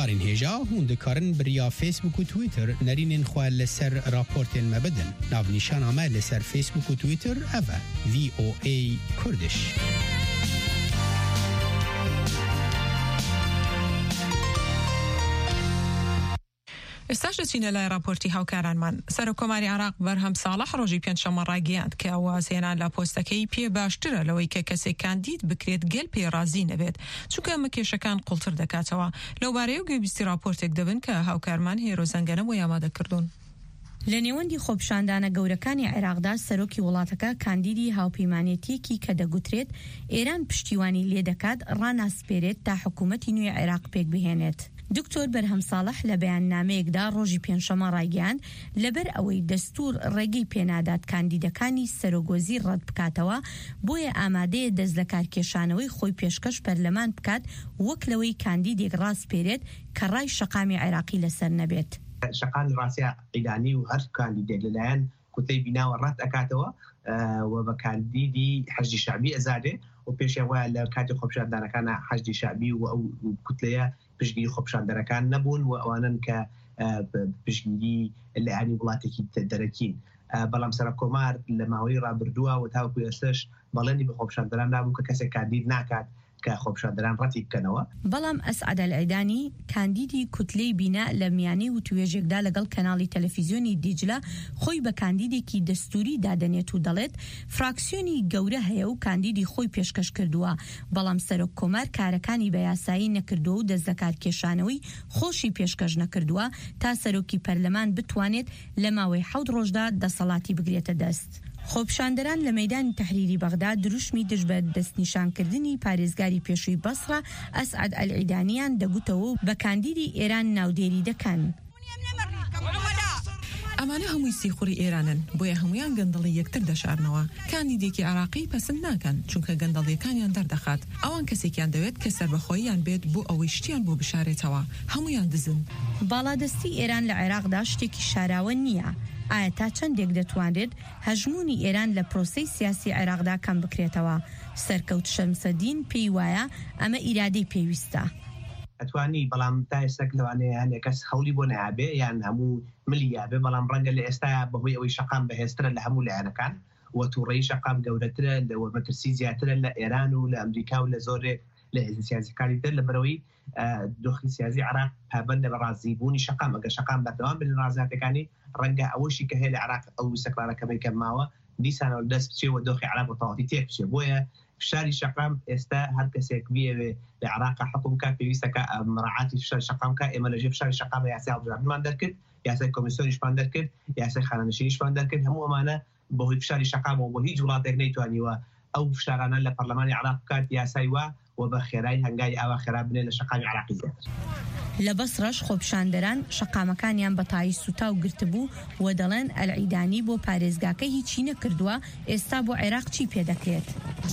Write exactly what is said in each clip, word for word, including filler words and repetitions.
هەڵبژاردارین هێژا هون دەکارن بریا فیسبوک و تویتر نەرینên xwe li ser raportên me bidin. Navnîşana me li ser Facebook û Twitter ev e V O A Kurdish. ئێستاش دەچینە لای راپۆرتی هاوکارانمان. سەرۆکۆماری عێراق بەرهەم ساڵح ڕۆژی پێنجشەممە ڕاگەیاند کە ئەوازهێنان لە پۆستەکەی پێ باشترە لەوەی کە کەسێک کاندید بکرێت گەل پێڕازی نەبێت، چونکە ئەمە کێشەکان قوڵتر دەکاتەوە. لەوبارەیە و گوێبیستی راپۆرتێک دەبن کە هاوکارمان هێرۆ زەنگەنە بۆ ئامادەکردوون. لە نێوەندی خۆپیشاندانە گەورەکانی عێراقدا سەرۆکی وڵاتەکە کاندیدی هاوپەیمانێتیەکی کە دەگوترێت ئێران پشتیوانی لێ دەکات ڕاناسپێرێت تا حکوومەتی نوێی عێراق پێک بهێنێت. دکتۆر بەرهەم ساڵح لە بەیاننامەیەکدا ڕۆژی پێنجشەممە ڕایگەیاند لەبەر ئەوەی دەستوور ڕێگەی پێنادات کاندیدەکانی سەرۆگۆزی ڕەت بکاتەوە، بۆیە ئامادەیە دەست لە کارکێشانەوەی خۆی پێشکەش پەرلەمان بکات وەک لەوەی کاندیدێک ڕاستپێرێت کە ڕای شەقامی عێراقی لەسەر نەبێت. شەقام ڕاستیە عیدانی و هەر کاندیدێک لەلایەن کوتەی بیناوە ڕەت ئەکاتەوە و بە کاندیدی حەشدی شعبی ئەزادێ و پێشیان وایە لە کاتی خۆپیشاندانەکانە حەشدی شعبی و ئەو کوتلەیە پشتگیری خۆپیشاندەرەکان نەبوون و ئەوانن کە پشتگیری لەیانی وڵاتێکی دەرەکین. بەڵام سەرۆکۆمار لە ماوەی ڕابردووە و تاوەکو ئێستش بەڵێنی بە خۆپیشاندەران نابوو کە کەسێک کاندید ناکات کە خۆپیشاندەران ڕەتی بکەنەوە. بەڵام ئەسعەد العیدانی کاندیدی کوتلەی بینا لە میانەی وتوێژێکدا لەگەڵ کەناڵی تەلەڤیزیۆنی دیجلە خۆی بە کاندیدێکی دەستوری دادەنێت و دەڵێت فراکسیۆنی گەورە هەیە و کاندیدی خۆی پێشکەش کردووە، بەڵام سەرۆک کۆمار کارەکانی بە یاسایی نەکردووە و دەست لە کارکێشانەوەی خۆشی پێشکەش نەکردووە تا سەرۆکی پەرلەمان بتوانێت لە ماوەی حەوت ڕۆژدا دەسەڵاتی بگرێتە دەست. خۆپیشاندەران لە مەیدانی تەحریری بەغدا دروشمی دژ بە دەستنیشانکردنی پارێزگاری پێشووی بەسڕە ئەسعەد العیدانیان دەگوتەوە و بە کاندیدی ئێران ناودێری دەکەن. ئەمانە هەمووی سیخوری ئێرانن، بۆیە هەمویان گەندەڵی یەکتر دەشارنەوە. کاندیدێکی عێراقی پەسەند ناکەن چونکە گەندەڵیەکانیان دەردەخات. ئەوان کەسێکیان دەوێت کە سەربەخۆییان بێت بۆ ئەوەی شتیان بۆ بشارێتەوە. هەمویان دزن. باڵادەستی ئێران لە عێراقدا شتێکی شاراوە نییە. ئایا تا چەندێک دەتوانرێت هەژمونی ئێران لە پرۆسەی سیاسی عێراقدا کەم بکرێتەوە؟ سەرکەوت شەمسەدین پێی وایە ئەمە ئیرادەی پێویستە. ئەتوانی بەڵام تا ئێستاک لەوانەیە هەندێک کەس هەوڵی بۆ نەیابێ یان هەموو ملی یابێ، بەڵام ڕەنگە لە ئێستا بەهۆی ئەوەی شەقام بەهێزترە لە هەموو لایەنەکان و تووڕێی شەقام گەورەترە لەوە مەترسی زیاترە لە ئێران و لە ئەمریکا و لە زۆرێک لە حیزب سیاسیەکانی تر لەبەرەوەی دۆخی سیاسی عێراق پابەندە بە ڕازیبوونی شەقام. ئەگەر شەقام بەردەوام بن ڕازیاتەکانی ڕەنگە ئەوەشی کە هەیە لە عێراق ئەو سەکرارەکەمەی کە ماوە دیسانەوە دەست بچێت و دۆخی عێراق بە تەواوی تێک بچێت. بۆیە فشاری شەقام ئێستا هەر کەسێک بێوێ لە عێراق حکوم کات پێویستە کە مراعاتی فشاری شەقام کە ئێمە لەژێر فشاری شەقام یاسای هەڵبژاردنمان دەرکرد، یاسای کۆمیسیۆنیشمان دەرکرد، یاسای خانەنشینیشمان دەرکرد. هەموو ئەمانە بەهۆی فشاری شەقامەوە بۆ هیچ وڵاتێک نەیتوانیوە ئەو فشارانە لە پەرلەمانی عێراق بکات یاسای وا و بە خێرای هەنگای ئاوا خێرا بنێ لە شەقامی عێراقی زیاتر. لە بەسڕەش خۆپیشاندەران شەقامەکانیان بە تایی سوتا و گرتبوو و دەڵێن ئەلعیدانی بۆ پارێزگاکە هیچی نەکردووە، ئێستا بۆ عێراق چی پێدەکرێت؟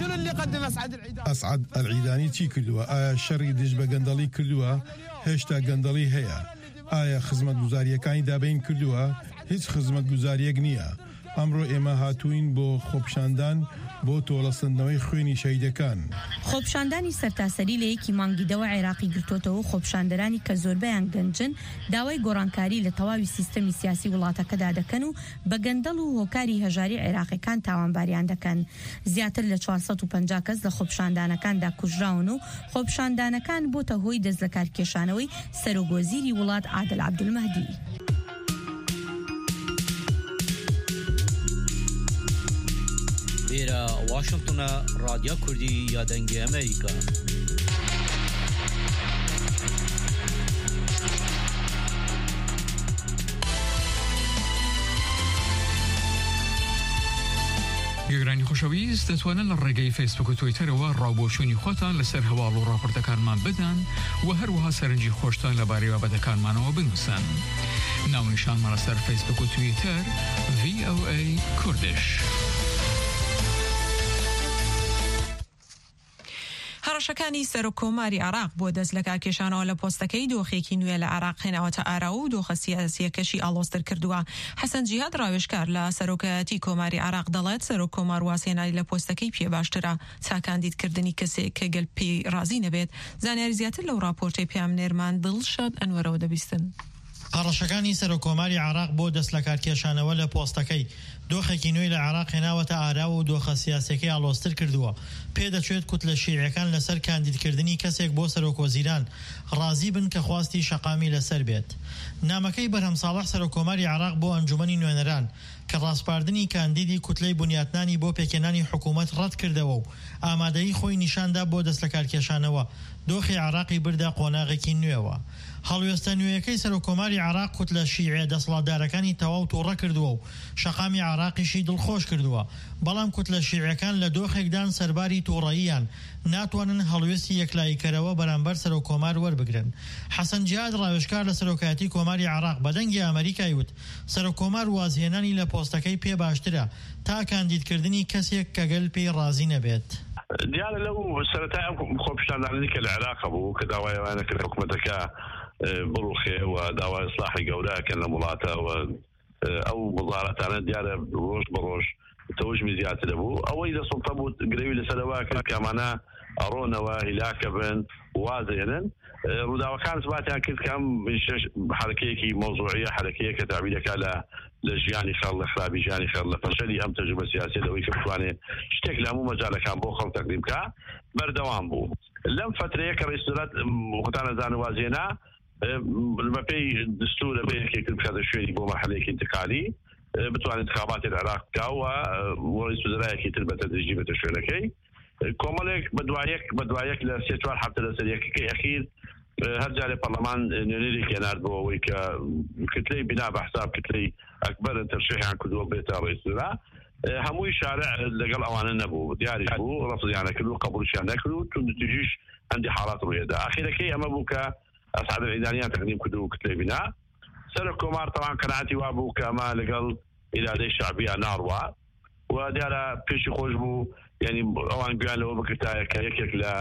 ئەسعەد ئەلعیدانی چی کردووە؟ ئایا شەڕی دژ بە گەندەڵی کردووە؟ هێشتا گەندەڵی هەیە. ئایا خزمەتگوزاریەکانی دابین کردووە؟ هیچ خزمەتگوزاریەک نییە. ئەمڕۆ ئێمە هاتوین بۆ خۆپیشاندان بۆ تۆڵەسەندنەوەی خوێنی شەیدەکان. خۆپیشاندانی سەرتاسەری لە یەکی مانگیدەوە عێراقی گرتوتەوە خۆپیشاندەرانی کە زۆربەیان گەنجن داوای گۆڕانکاری لە تەواوی سیستەمی سیاسی وڵاتەکەدا دەکەن و بە گەندەڵ و هۆکاری هەژاری عێراقیەکان تاوانباریان دەکەن. زیاتر لە چوارسەد و پەنجا کەس لە خۆپیشاندانەکاندا کوژراون و خۆپیشاندانەکان بۆتە هۆی دەست لە کارکێشانەوەی سەرۆگۆزیری وڵات عادل عەبدولمەهدی. إلى واشنطن راديو كردي يا دنجي أمريكا. گەگرانی خۆشەویست دەتوانن لە ڕێگەی فیسبوک و تویتەرەوە ڕاوبۆچوونی خۆتان لەسەر هەواڵ و ڕاپۆرتەکانمان بدەن و هەروەها سەرنجی خۆشتان لەبارەی بابەتەکانمانەوە بنووسن. ناونیشانمان لەسەر فیسبوک و تویتەر V O A Kurdish. هەڕەشەکانی سەر و کۆماری عراق بۆ دەست لە کارکێشانەوە لە پۆستەکەی دۆخێکی نوێ لە عراق هێناوەتە ئارا و دۆخە سیاسیەکەشی ئاڵۆزتر کردووە. حەسەن جیهاد ڕاوێژکار لە سەرۆکایەتی کۆماری عراق دەڵێت سەر و کۆمار واسێنانی لە پۆستەکەی پێ باشترە تا کاندیدکردنی کەسێک کە گەل پێی رازی نەبێت. زانیاری زیاتر لەو راپۆرتەی پێامنێرمان دڵشاد ئەنوەرەوە دەبیستن. هەڕەشەکانی سەر و کۆماری عراق بۆ دەست لە کارکێشانەوە لە پۆستەکەی دۆخێکی نوێی لە عراق هێناوەتە ئارا و دۆخە سیاسیەکەی ئاڵۆزتر کردووە. پێدەچێت کوتلە شیعیەکان لەسەر کاندیدکردنی کەسێک بۆ سەرۆکوەزیران ڕازی بن کە خواستی شەقامی لەسەر بێت. نامەکەی بەرهەم ساڵح سەر و کۆماری عراق بۆ ئەنجومەنی نوێنەران کە ڕاستپاردنی کاندیدی کوتلەی بنیاتنانی بۆ پێکێنانی حکوومەت ڕەت کردەوە و ئامادەیی خۆی نیشاندا بۆ دەست لە کارکێشانەوە دۆخی عراقی بردا قۆناغێکی نوێوە. هەڵوێستە نوێیەکەی سەر و کۆماری عراق کوتلە شیعە دەسەڵاتدارەکانی تەواو تووڕە کردووە و شەقامی عراقیشی دڵخۆش کردووە، بەڵام کوتلە شیعەکان لە دۆخێکدان سەرباری تووڕەییان ناتوانن هەڵوێستی یەکلاییکەرەوە بەرامبەر سەر و کۆمار وەربگرن. حەسەن جیهاد ڕاوێژکار لە سەرۆکایەتی کۆماری عراق بەدەنگی ئەمریکای وت سەر و کۆمار وازهێنانی لە پۆستەکەی پێ باشترە تا کاندیدکردنی کەسێک کە گەل پێی رازی نەبێت. دیارە لەو سەرەتای خۆپیشاندانانی کە لە عێراق بوو کە داوایەوانە کرد حکوومەتەکە بڕوخێ و داوای ئیسلاحی گەورەکەن لە وڵاتەوە ئەو وەزارەتانە دیارە ڕۆژ بەڕۆژ تەوژمی زیاتر بوو. ئەوەی دەسەڵتە بوو گرەوی لەسەرەوە کە کامانە ئەڕۆنەوە هیلاکە بن وازێنن. ڕووداوەکان سباتیان کرد کەم حرەکەیەکی مۆزوعیە حرەکەیە کە تابیرەکە لە لە ژیانی خەڵ لە خرابی ژیانی خەڵ لە پەشەری ئەم تەجروبە سیاسی لەوەی کە بتوانێت شتێک لە هەموو مەجالەکان بۆ خەڵک تەقدیم بکە بەردەوام بوو. لەم فترەیە کە ڕئیس دەوڵەت وەختانە زانوازێنا بەپێی دستورە بەیەکێک بکاتە شوێنی بۆ مەرحەلەیەکی انتقالی بتوانێت انتخاباتی العراق بکاوە و ڕئیس وزرایەکی تر بەتەدریجی بێتە شوێنەکەی. کۆمەڵێک بەدوایەک بەدوایەک لە سێ چوار هەفتە لەسەر یەکەکەی ئەخیر هەر جارێ پەرلەمان نوێنەرێکی هێناردبەوە ئەوەی کە کتلەی بنا بە حساب کتلەی ئەکبەرن تەرشیحیان کردووە بێتە ڕئیس وزرا. هەمووی شارع لەگەڵ ئەوانە نەبوو، دیاریش بوو، ڕەفزیانە کرد و قبوڵشیان نەکرد و تون نتیجەش هەندی حاڵات ڕوویەدا. ئاخیرەکەی ئەمە بوو کە ئەسعاد العیدانیان تەقدیم کردو و کتلەی بنا. سەر کۆمار تەوان قەناعەتی وا بوو کە ئەمە لەگەڵ ئیرادەی شعبیان ناڕوا و دیارە پێشی خۆش بوو، یعنی ئەوان گویان لەوە بکردایە کە یەکێک لە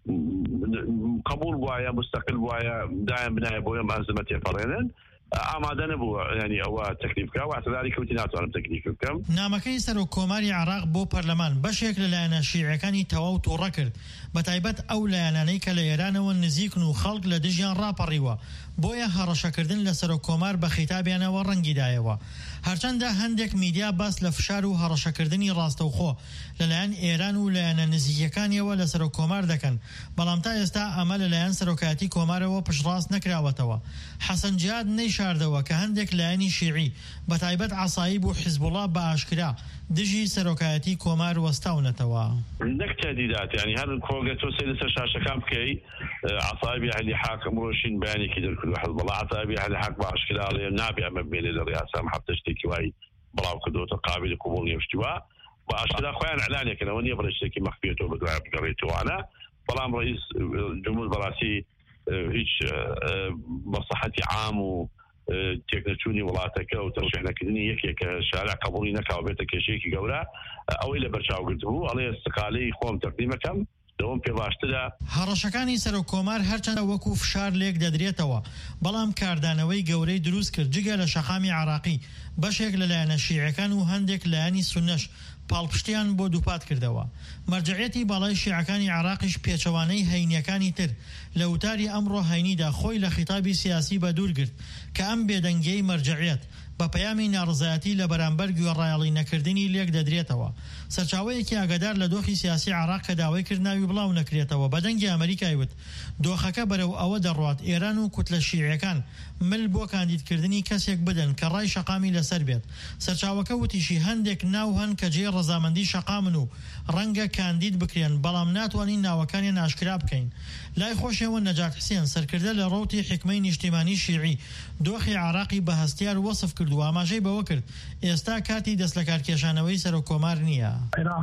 قبول وایە مستقل وایە دایان بنایە بۆ ئەم ئەنزمە تێپەڕێنن. ئامادە نەبووە ینی ئەوە تەکلیف بکە و ئەتەداری کەوتی ناتوانم تەکلیف بکەم. نامەکەی سەر و کۆماری عراق بۆ پەرلەمان بەشێک لەلایەنە شیعەکانی تەواو تووڕە کرد، بەتایبەت ئەو لایەنانەی کە لە ئێرانەوە نزیکن و خەڵک لە دژیان ڕاپەڕیوە، بۆیە هەڕەشەکردن لە سەر و کۆمار بە خیتابیانەوە ڕەنگی دایەوە. هەرچەندە هەندێک میدیا باس لە فشار و هەڕەشەکردنی ڕاستەوخۆ لەلایەن ئێران و لایەنە نزیکەکانیەوە لە سەر و کۆمار دەکەن، بەڵام تا ئێستا ئەمە لەلایەن سەرۆکایەتی کۆمارەوە پشتڕاست نەکراوەتەوە. حەسەن جیهاد نەیشاردەوە کە هەندێک لایەنی شیعی بەتایبەت عەسایب و حیزبوڵڵا بە ئاشکرا دژی سەرۆکایەتی کۆمار وەستاونەتەوە. نەک تهدیدات، ینی هەر کۆگە تۆ سەیری سەر شاشەکان بکەی عەسایبی ئەهلی حەق ئەمڕۆشین بەیانێکی دەرکردو حیزبوڵڵا عەسایبی ئەهلی حەق بە ئاشکرا ئەڵێ نابێ ئەمە بێنێ لە ڕیاسە هەفتە شتێکی وای بڵاو کردوتە قابلی قبوڵ نیەشتووە بە ئاشکرا خۆیان ئەعلانێکەوە نییە بڵێ شتێکی مەخفیەتەوە بەدوای بگەڕێتەوەوانە، بەڵام ڕئیس جمهور بەڕاستی هیچ مەصلحەتی عام و تێکنەچوونی وڵاتەکە و تەرشیحنەکردنی یەکێکە شارع قبوڵی نەکاو بێتە کێشەیەکی گەورە ئەوەی لە بەرچاوگرت بوو، ئەڵێ استقالەی خۆم تەقدیمەکەم دەوام پێ باشترە. هەڕەشەکانی سەر و کۆمار هەرچەندە وەکو فشار لێک دەدرێتەوە، بەڵام کاردانەوەی گەورەی دروست کرد جگە لە شەقامی عراقی بەشێک لەلایەنە شیعەکان و هەندێک لایەنی سونەش پاڵپشتیان بۆ دووپات کردەوە. مەرجعیەتی باڵای شیعەکانی عراقیش پێچەوانەی هەینیەکانی تر لە وتاری ئەمڕۆ هەینیدا خۆی لە خیتابی سیاسی بەدوور گرت کە ئەم بێدەنگیەی مەرجعیەت بە پەیامی ناڕزایەتی لە بەرامبەر گوێڕایەڵی نەکردنی لێک دەدرێتەوە. سەرچاوەیەکی ئاگادار لە دۆخی سیاسی عراق کە داوای کرد ناوی بڵاو نەکرێتەوە بەدەنگی ئەمریکای وت دۆخەکە بەرەو ئەوە دەڕوات ئێران و کوتلە شیعەکان مل بۆ کاندیدکردنی کەسێک بدەن کە ڕای شەقامی لەسەر بێت. سەرچاوەکە وتیشی هەندێک ناو هەن کە جێ ڕەزامەندی شەقامن و ڕەنگە کاندید بکرێن، بەڵام ناتوانین ناوەکانیان ئاشکرا بکەین. لای خۆشیەوە نەجات حسێن سەرکردە لە ڕۆتی حکمەی نیشتیمانی شیعی دۆخی عراقی بە هەستیار وەسف کرد و ئاماژەی بەوە کرد ئێستا کاتی دەست لە کارکێشانەوەی سەر و کۆمار نییە. عێراق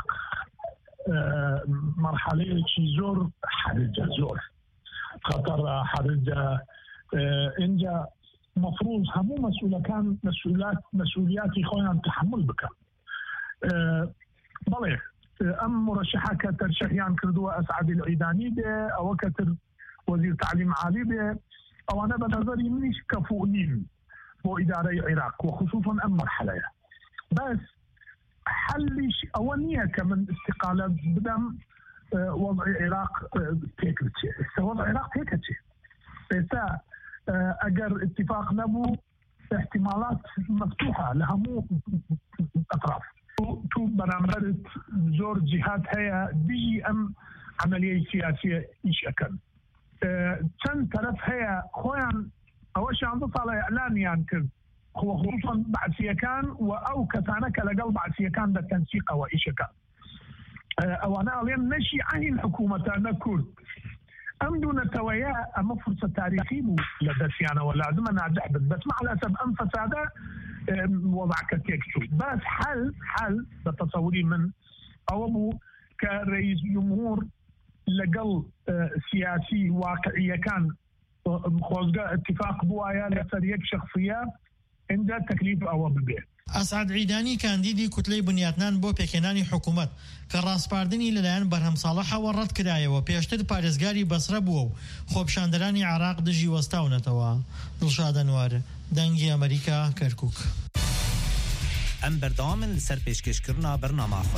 مرحلەیەکی زۆر حرجە زۆر خەتەر حرجە اینجا مفروض هەموو مەسئولەکان مەسئولیاتی خۆیان تحمل بکەن. بەڵێ ام مرشحه كترشحيان كردوا اسعد العيداني به او كتر وزير تعليم عالي به او انا بنظري منيش كفؤنين بو اداره العراق وخصوصا ام مرحله بس حلش اوليه كمن استقاله بدم وضع العراق تيكتشي وضع العراق تيكتشي بس اجر اتفاق نبو احتمالات مفتوحه لها مو اطراف تو برامبرت زور جهات هي دي ام عمليه سياسيه ايش اكل كان طرف هي خوان اول شيء عنده طالع اعلان يعني هو خصوصا بعد سيكان او كتانك لقل بعد سيكان بالتنسيق او ايش كان او انا اليوم نشي عن الحكومه انا كرد ام دون تويا اما فرصه تاريخيه لدسيانا ولازم انا احدث بس مع الاسف ام فساده وضع كتيكتو بس حل حل بتصوري من او كرئيس جمهور لقل سياسي واقعيه كان خوزقه اتفاق بوايا لسريك شخصيه عند تكليف او ببيع اسعد عيداني کاندیدی کتلەی بنیاتنان بۆ پێکهێنانی حکوومەت کە ڕاستپاردنی لەلایەن بەرهەم ساڵحەوە ڕەت کرایەوە پێشتر پارێزگاری بەسرە بووە و خۆپشاندەرانی عراق دژی وەستاونەتەوە. دڵشاد ئەنوار، دەنگی ئەمریکا، کەرکووک. ئەم بەردەوامن لەسەر پێشکەشکردنا بەرنامەخۆ.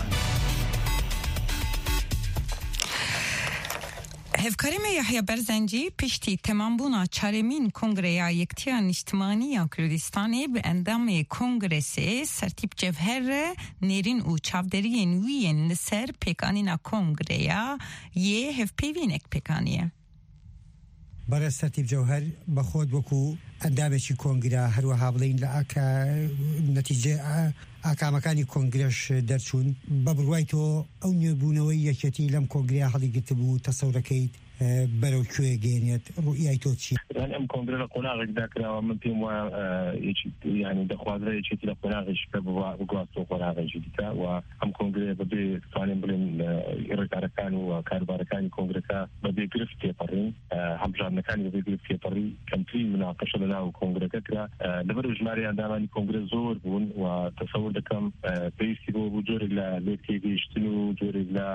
هفکاری یحیی برزنجی پشتی تمام بونا چهارمین کنگره یکتیا نیشتمانی کردستانی به اندام کنگرس سرتیب جوهر نیرین و چاودری نوین لسر پیکانینا کنگره یه هف پیوینک پیکانیه. برای سرتیب جوهر بخود وکو اندامشی کنگره هر و هابلین لعکا نتیجه ئاکامەکانی کۆنگرێش دەرچوون بە بڕوای تۆ ئەو نوێبوونەوەی یەکێتی لەم کۆنگرەیە هەڵیگرت بوو تەسەورەکەیت بەرەو کوێ گەێنێت ڕوئیای تۆ چی؟ ئەم کۆنگرە لە قۆناغێکدا کراوە من پێم وایە ینی دەخوازرا یەکێتی لە قۆناغێک کە بگواستەوە قۆناغێکی دیکە و ئەم کۆنگرێ بەبێ توانین بڵێن ڕێکارەکان و کاروبارەکانی کۆنگرەکە بەبێ گرفت تێپەڕین هەڵبژاردنەکانی بەبێ گرفت تێپەڕی کەمترین مناقەشە لەناو کۆنگرەکە کرا لەبەر ژمارە ئەندامانی کۆنگرە زۆر بوون و تەسەور دەکەم پێویستی بۆ بوو جۆرێک لە لێک تێگەیشتن و جۆرێک لە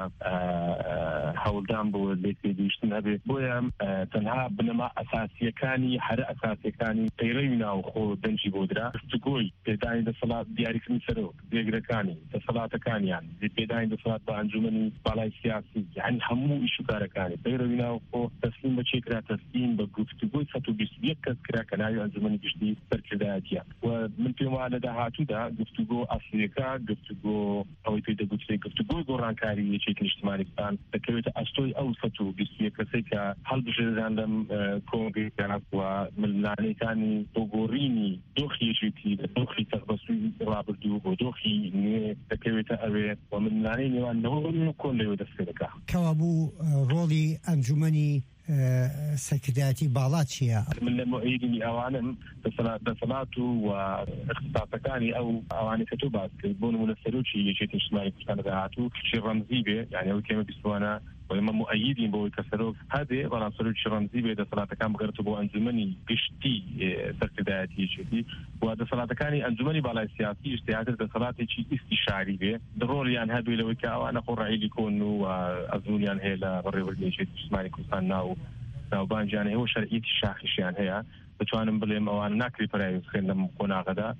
هەوڵدان بۆ لێک تێگەیشتن هەبێ بۆیە تەنها بنەما ئەساسیەکانی هەرە ئەساسیەکانی پەیڕەوی ناوخۆ دەنجی بۆ درا گفتوگۆی پێدانی دەسەڵات دیاریکردنی سەرۆک دێگرەکانی دەسەڵاتەکانیان پێدانی دەسەڵات بە ئەنجومەنی باڵای سیاسی یعنی هەموو ئیش و کارەکانی پەیڕەوی ناوخۆ تەسلیم بە چێکرا تەسلیم بە گفتوگۆی سەد و بیست و یەک کەس کرا کە ناوی ئەنجومەنی گشتی سەرکردایەتیە و من پێم وایە لە داهاتوودا گفتوگۆ ئەسڵیەکە گفتوگۆ ئەوەی پێی دەگوترێت گفتوگۆی گۆڕانکاری یەکێتی نیشتیمانیستان دەکەوێتە ئەستۆی ئەو سەد و بیست و یەک کەسێک کە هەڵبژێردان لەم کۆنگرەیە و ملانەکانی بۆ گۆڕینی دۆخی یەکێتی لە دۆخی تەخبەسووی ڕابردوو بۆ دۆخی نوێ دەکەوێتە ئەوێ و ملانەی نێوان نەوە کۆن لەوێ دەست پێ دەکا. کەوا بوو ڕۆڵی ئەنجومەنی سەرکردایەتی باڵا چییە؟ من لە مؤیدنی ئەوانم دەسەڵات و اختصاسەکانی ئەو ئەوانەی کە تۆ باس کرد بۆ نمونە سەرۆکی یەکێتی نیشتیمانی کوردستان داهاتوو کچی ڕەمزی بێ یعنی ئەو تێمە بیستوانە وما مؤيدين بو كسروك هذه ولا صاروك شرنزي بيد صلاة كان بقرته بو أنجمني قشتي سركداتي شدي وهذا صلاة كان أنجمني بالا سياسي اجتهاد صلاة شيء استشاري به ضروري يعني هذا لو كأو أنا قرعي يكون وأظن يعني هي لا بري ولي شيء اسمعني كوسان ناو ناو بانج يعني هو شرعية الشاخص يعني هي بتوانم بلهم أو أنا ناكري براي خلنا مكونا غدا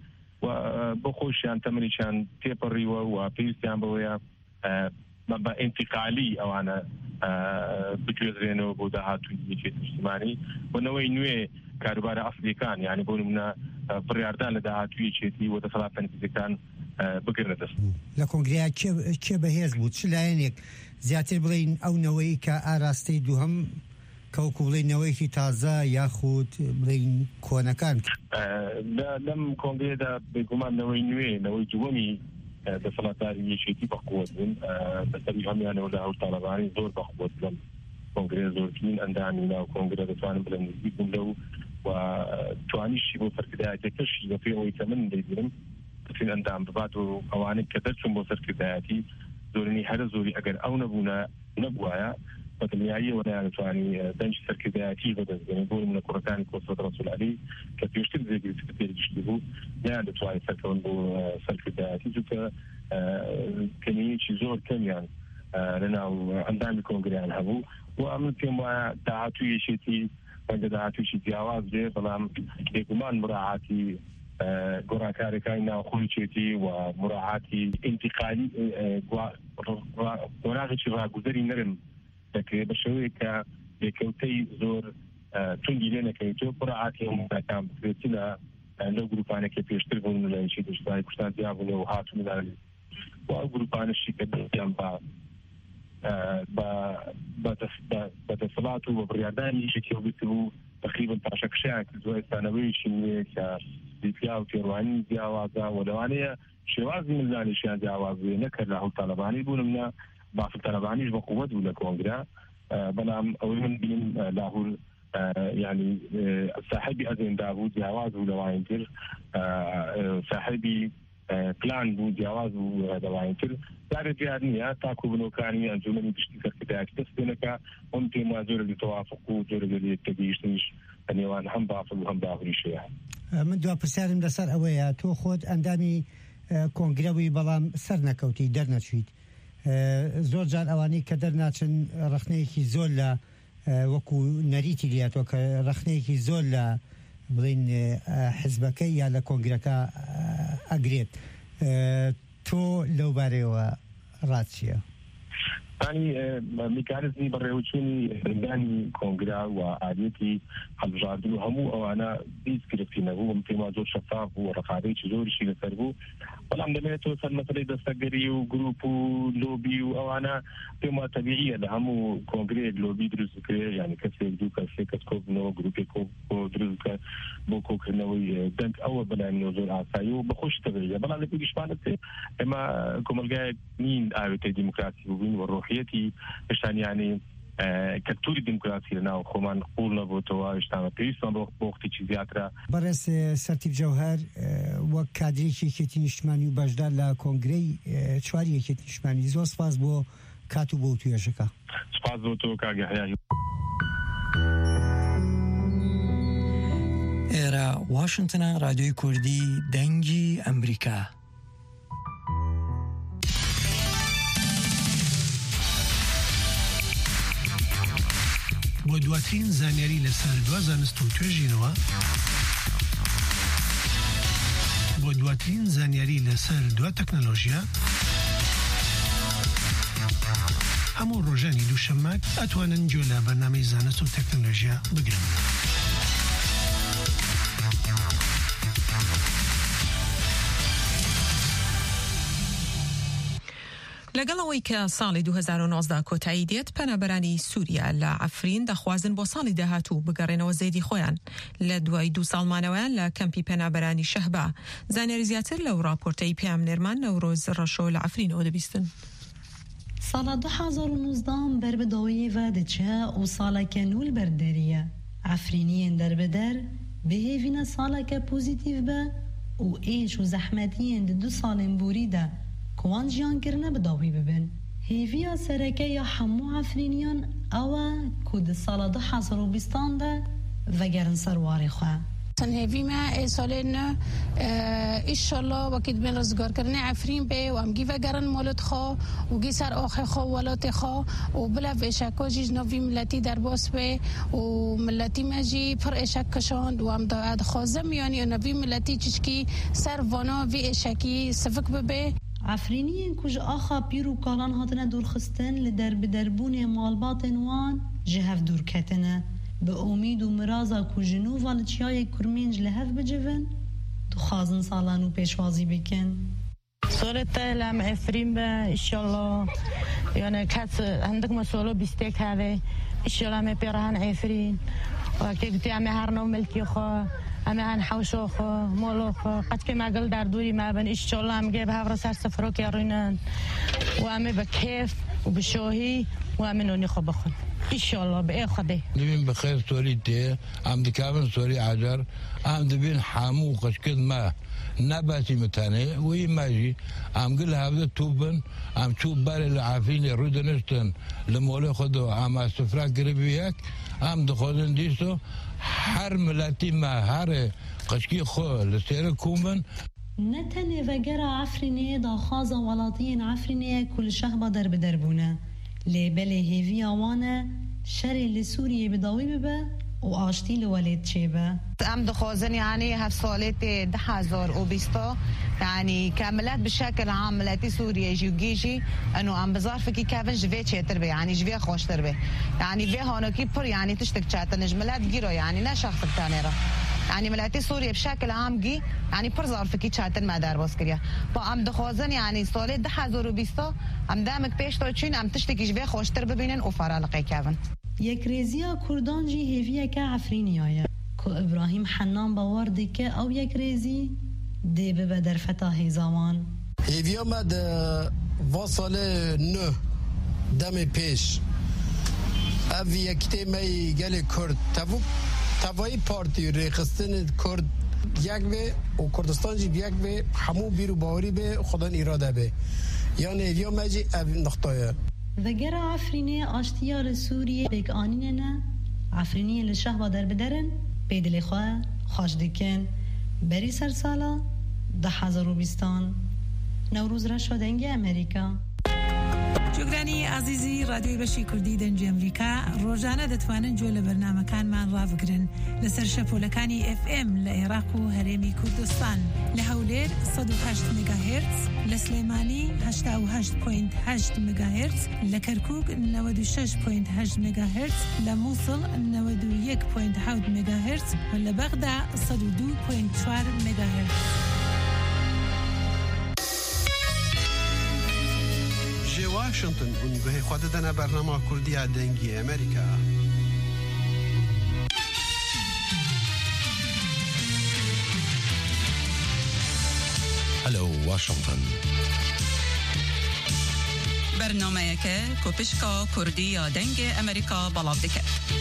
وبخوش يعني تمني كان تيبري وبيستيان بويا مبا انتقالي او انا بجوزرينو بو داهاتوی یەکێتی نیشتیمانی بۆنەوەی نوێ کاروبارە ئەسڵیەکان یعنی بۆ نمونە بڕیاردان لە داهاتوی یەکێتی و دەسەڵات تەنفیزەکان بگرنە دەست. لە کۆنگرەیە کێ بەهێز بوو؟ چ لایەنێک زیاتر بڵین ئەو نەوەی کە ئاراستەی دووهەم کەوەکو بڵین نەوەیەکی تازە یاخود بڵین کۆنەکان؟ لەم کۆنگرەیەدا بێگومان نەوەی نوێ نەوەی دووەمی دەسەڵاتداری یەکێتی بەقووت بوون بەسەری هەمیانەوە لە هەوڵ تاڵەبانی زۆر بەقووت بوون کۆنگرە زۆرترین ئەندامی ناو کۆنگرە دەتوانم بڵێم نزیک بوون لەو و توانیشی بۆ سەرکردایەتەکەشی بە پێی ئەوەی کە من دەیبینم بتوین ئەندام ببات و ئەوانەی کە دەرچوون بۆ سەرکردایەتی زۆرینی هەرە زۆری ئەگەر ئەو نەبوونە نەبووایە بەدڵنیاییەوە نەیانتوانی دەنج سەرکردایەتی بەدەستبێنن بۆ نمونە کوڕەکانی کۆسۆد ڕەسوول عەلی کە پێشتر جێگیری پێگەشتی بوو نیان دەتوانێت سەرکەون بۆ سەرکردایەتی چونکە کەمیەیەکی زۆر کەمیان لنا وأندام كونغريان هبو ومن فيما دعاتو يشتي وعند دعاتو يشتي عواز جي بلام يقومان مراعاتي قراكاري كاينا خويتي ومراعاتي انتقالي وناغي شغا قدري نرم لكي بشوي كوتي زور تونجي لنا كيتو مراعاتي ومراعاتي بسيطة لو جروبانا كي بيشتغلون ولا شيء تشتغل كشتان ديابون وهاتوا من ال وجروبانا الشيء كديام با با با بتصلات وبريادان شيء كيو بيتو تقريبا تعشق شاك زوي ثانوي شيء ك بيتياو تيرواني دياوازا ولوانية شوازي من ذلك شيء دياوازي نكر له طلباني بونمنا بعض الطلبانيش بقوة ولا كونغرا بلام أول من بين لاهور يعني صاحبي أذن داوود جواز ولواينتر صاحبي بلان بو جواز ولواينتر دار جارنيا تاكو بنوكاني أنجمني بشتكر كده أكتسبناك أنتي ما زور اللي توافقوا زور اللي تبيشنيش أنيوان هم بافل وهم بافل شيء من دو برسالم لسر أويا تو خود أندامي كونغراوي بلام سرنا كوتي درنا شويد زور جان أواني كدرنا چن رخنيكي زولا وەکو نەریتی لاتەوە کە ڕخنەیەکی زۆر لە بڵین حزبەکە یا لە کۆنگرەکە ئەگرێت تۆ لەو بارەیەوە ڕات چییە؟ يعني ميكانيزمي بريوتشوني رنداني كونغرا وعاديتي هالجاردو همو او انا بيسكريبتينا هو متما زور شفاف ورقابي زور شي لتربو والحمد لله توصل مثلا دستقري وجروب ولوبي او انا تما طبيعيه همو كونغري لوبي دروس يعني كسي دو كسي كسكوب نو جروب كو دروس بوكو كنوي دنك اول بلا انه زور عسايو بخش طبيعيه بلا اللي بيجي شبانته اما كوملغا مين ايتي ديمقراطي وين وروح حياتي عشان يعني كتوري ديمقراطية لنا وخمان قولنا بوتوا عشان بيسون بوقتي شزياترا برس سرتيب جوهر وكادري كيتي نشماني وبجدار لا كونغري شواري كيتي نشماني زو سپاس بو كاتو بوتو يشكا سپاس بوتو كاغي حياتي إيرا واشنطن راديو كردي دنجي أمريكا بۆ دواترین زانیاری لەسەر دوا زانست و توێژینەوە بۆ دواترین زانیاری لەسەر دوا تەکنۆلۆژیا هەموو ڕۆژانی دووشەممە ئەتوانن گوێ لە بەرنامەی زانست و تەکنۆلۆژیا بگرن. لەگەڵەوەی کە ساڵی دو هەزار و نۆزدە کۆتایی دێت پەنابەرانی سووریا لە عەفرین دەخوازن بۆ ساڵی داهاتوو بگەڕێنەوە زەیدی خۆیان لە دوای دوو ساڵمانەوەیان لە کەمپی پەنابەرانی شەهبا. زانیاری زیاتر لەو راپۆرتەی پێم نێرمان نەورۆز ڕەشۆ لە عەفرینەوە دەبیستن. ساڵە دو هەزار و نۆزدە بربەداویەوە دەچێ و ساڵێکە نول بەردەریە عەفرینیên دەربەدەر بهێڤینە ساڵێکە پۆزیتیڤ بە و ئێش و زەحمەتیên di du salên borî de کوان جیان کرنه بداوی ببن. هیویا سرکه یا همو عفرینیان اوه کود سال دو هزار و بیستان ده و گرن سرواری خواه. هیوی ما سالین ایشالله وقت من رزگار کردن عفرین به و امگی و گرن مالت خواه و گی سر آخه خواه ولات خواه و بلا و اشکا جیج نوی ملتی در باس به و ملتی مجی پر اشک کشاند و ام داد خوازم یعنی نوی ملتی چشکی سر وانا وی اشکی سفک ببه عفرینیین کج آخا پیرو کالان هاتنه دورخستن لدر بدربون مالباتن وان جهف دور کتنه به امید و مرازا کجنو والچیای کرمینج لهف بجون تو خازن سالانو پیشوازی بکن صورت لام عفرین به انشالله یعنی کس عندك مسئولو بیستک هاوه انشالله می پیرهن عفرین وقتی گوتی همه هر نو ملکی خواه همه هن حوشو خو مولو خو قد که مقل در دوری ما بن ایشالله هم گه به هفر سر سفرو که رینن و همه به کیف و به شوهی و همه نونی خو بخون ایشالله به ای خوده دبین بخیر سوری تی هم دکابن سوری عجر هم دبین حامو قشکد ما نباتی متانه و این ماجی هم قل هفته توبن هم توب باری لعافین رودنشتن لمولی خودو هم سفرا قربی یک هم دخولن دیستو هر ملتی ما هر قشکی خو لسیر کومن نتنه وگرا عفرینه دا خازا ولاتین عفرینه کل شهبا در بدربونه لیبل هیوی آوانه شر لسوریه بداوی ببه و آشتی لولید چیبه ام دخوازن يعني هالصالات ده هزار وبيستا يعني كاملات بشكل عام ملاتي سوريا جي وجيجي انه ام بظرف كي كافن جفي تشتربي يعني جفي خوش تربي يعني في هون كي بر يعني تشتك تشات نجملات جيرو يعني نا شخص الثاني يعني ملاتي سوريا بشكل عام جي يعني بر ظرف كي تشات ما دار باسكريا با ام دخوازن يعني صالات ده هزار وبيستا ام دامك بيش توچين ام تشتكي جفي خوش تربي بينن وفرالقي كافن یک ریزیا کردان جی هیویه که عفرینیایه که ابراهیم حنان باوردی که او یک ریزی دی به در فتاه زمان هیویا ما ده و سال نه دم پیش او یکتی می گل کرد تاو تاوی پارتی ریخستن کرد یک به و کردستان جی یک به همو بیرو باوری به خودان اراده به یعنی هیویا ما جی او نقطه وگر عفرینه آشتیار سوریه بیگ آنینه نه عفرینه لشه با در بدرن بیدل خواه خوش دکن بری سر سالا ده هزار و بیستان نوروز را شدنگ امریکا جوگرانی عزیزی رادیوی بشی کردی دنج امریکا روزانه دتوانن جول برنامه کان من رافگرن لسر شپولکانی اف ام لعراق و هرمی کردستان لحولیر صد و هشت مگاهرتز لسلیمانی هشت و هشت پوینت هشت مگاهرتز لکرکوک نود و شش پوینت هشت مگاهرتز لموصل نود و یک پوینت هفت مگاهرتز و لبغداد صد و دو پوینت چهار مگاهرتز. جي واشنطن ونقول خدتنا برنامج كردية دنجي أمريكا. هلو واشنطن. برنامج كوبشكا كردية دنجي أمريكا بلادك.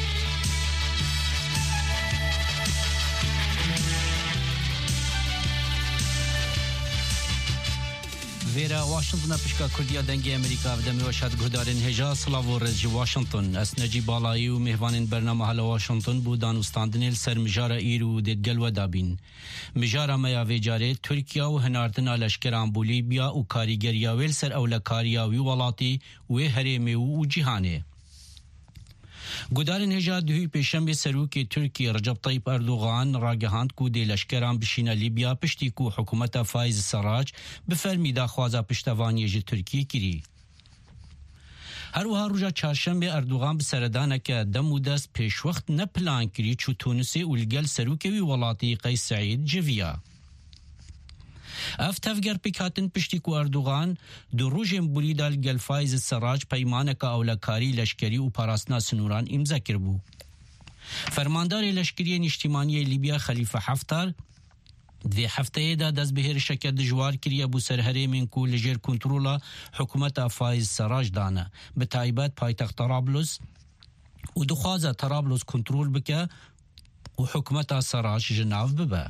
ویرا واشنطن پشکا کردیا دنگی امریکا و دمی وشد گهدارین هجا سلاو رج واشنطن اس نجی بالایی و مهوانین برنامه هل واشنطن بودان استاندنیل سر مجاره ایرو دیدگل و دابین مجاره میا ویجاره ترکیه و هناردنا لشکران بولیبیا و کاریگریا ویل سر اولکاریا وی ولاتی و هریمی و جهانه گودارین هجا دوی پیشنبه سروک ترکیه رجب طیب اردوغان راگهاند کو دی لشکران بشینه لیبیا پشتی کو حکومت فایز سراج بفرمی دا خوازا پشتوانی جی ترکیه کری. هر وها روژا چهارشنبه اردوغان بسردانه که دم و دست پیش وقت نپلان کری چو تونسی اولگل سروکوی ولاتی قیس سعید جویا. افتفگر پیکاتن پشتی کو اردوغان دو روژم بولیدال گل فایز سراج پیمانک اولکاری لشکری و پاراستنا سنوران امضا کربو. فرماندار لشکری نشتیمانی لیبیا خلیفه حفتر دوی هفته دا دست بهر شکل دجوار کری ابو سرهره من کو لجر کنترولا حکومت فایز سراج دانه به تایبت پایتخت طرابلس و دخوازه طرابلس کنترول بکه و حکومت سراج جناف ببه.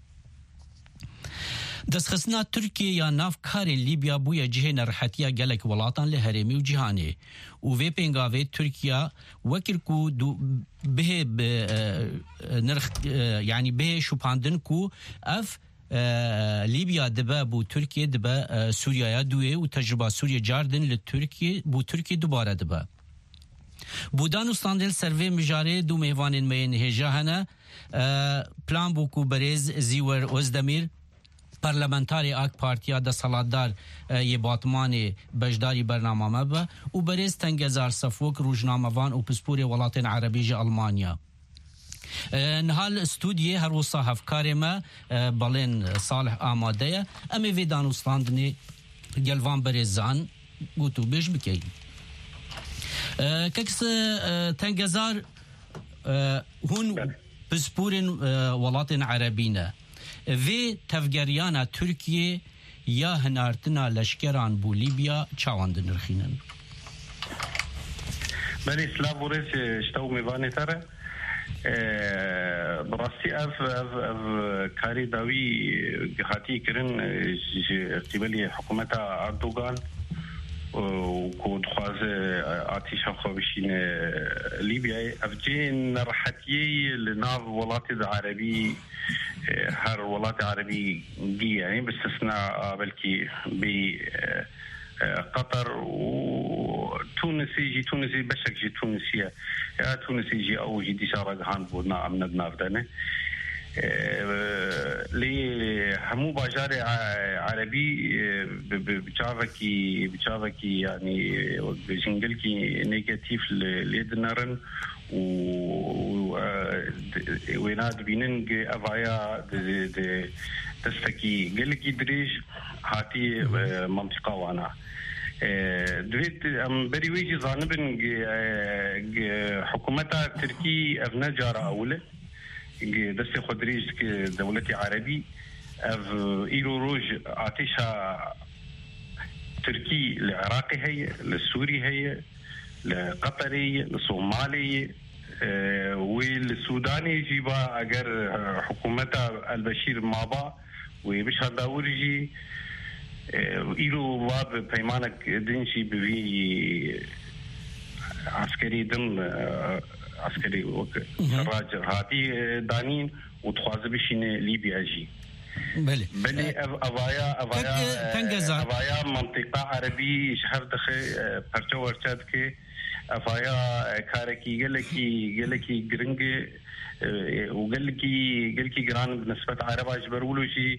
دستخستنا ترکیه یا نافکار لیبیا بویا جهه نرحتیا گلک ولاتان لهرمی و جهانه و وی پنگاوه ترکیه وکر کو به نرخ یعنی به شپاندن کو اف لیبیا دبا بو ترکیه دبا سوریه دوی و تجربه سوریه جاردن لترکیه بو ترکیه دوباره دبا بودان استاندل سروی مجاره دو میوانین مین هجا هنه پلان بو کو برز زیور ازدمیر پارلمانتاری آک پارتیا دا سالادار یه باتمان بجداری برنامه مبه و برز تنگزار صفوک روجناموان و پسپور ولاتین عربیج آلمانیا. نهال استودیه هر وصا هفکار ما بالین صالح آماده امی ویدان استاندنی گلوان برزان گوتو بیش بکی. ککس تنگزار هون پسپور ولاتین عربینه و تفگریانا ترکیه یا هنارتنا لشکران بو لیبیا چاواندن رخینن بله سلاف ورس شتاو میوانی تره براستی اف اف اف کاری داوی خاطی کرن قبلی حکومت اردوغان وكود خواز آتيش خوابشين ليبيا أفجين رحتي لناف ولاة العربي هر ولاة عربي دي يعني باستثناء بلكي بقطر وتونس يجي تونسي بشك جي تونسية يا تونس يجي أو جي دي شارك هان بودنا أمنا بنافدنا لي همو باجاري عربي بشافكي بشافكي يعني بجنجلكي نيجاتيف ليدنرن و ويناد بينن افايا تستكي قلكي دريج هاتي منطقه وانا دويت ام بري ويجي زانبن حكومتها تركي افنا جاره اوله دستي خدريج دولتي عربي اف ايرو روج عطيشها تركي العراقي هي للسوري هي لقطري للصومالي أه والسوداني جيبا اگر حكومتها البشير مابا وبش هداورجي أه ايرو باب بيمانك دنشي بي عسكري ضمن أه عسكري سراج هاتي دانين وتخواز بشين ليبيا جي بلي بلي افايا افايا افايا منطقه عربي شهر دخل برشا ورشات كي افايا كاركي قالكي قالكي جرنجي وقالكي قالكي جران بنسبه عرب اجبروا شي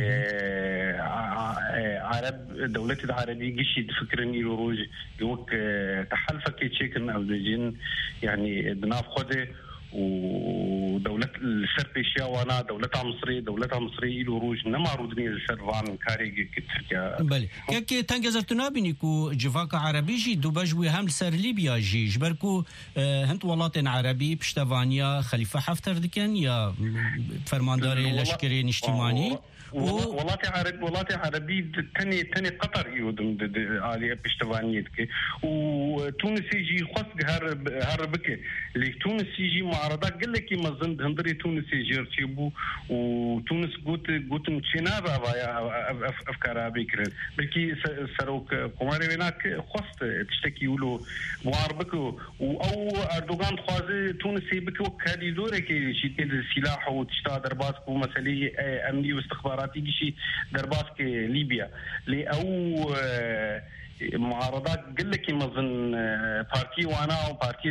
عرب دولة العربي قشي تفكرني روج يوك تحالفك تشيكن او دجين يعني بناف خده ودولة السربيشيا وانا دولتها مصرية دولتها مصرية له روج نما رودني السرفان كاري كتركيا بله كي تنجزرتنا بينكو جفاك عربي جي دوبجوي هم سر ليبيا جي جبركو هنت ولاطن عربي بشتفانيا خليفة حفتر دكان يا فرمانداري لشكري نشتيماني ولاتي عرب ولاتي عربي تاني تاني قطر يودم على بشتفانيتك وتونس يجي خص هرب هربك اللي تونس يجي معارضات قال لك مزند هندري تونس يجي رتيبو وتونس قوت قوت نشينابا افكار بكر بلكي سروك كوماري هناك خص تشتكي يقولوا معاربك او اردوغان خوازي تونس يبك وكادي دورك شي السلاح وتشتا درباسك ومسالي امني واستخبار تيجي درباسك ليبيا لي او معارضات قال لك مظن بارتي وانا وبارتي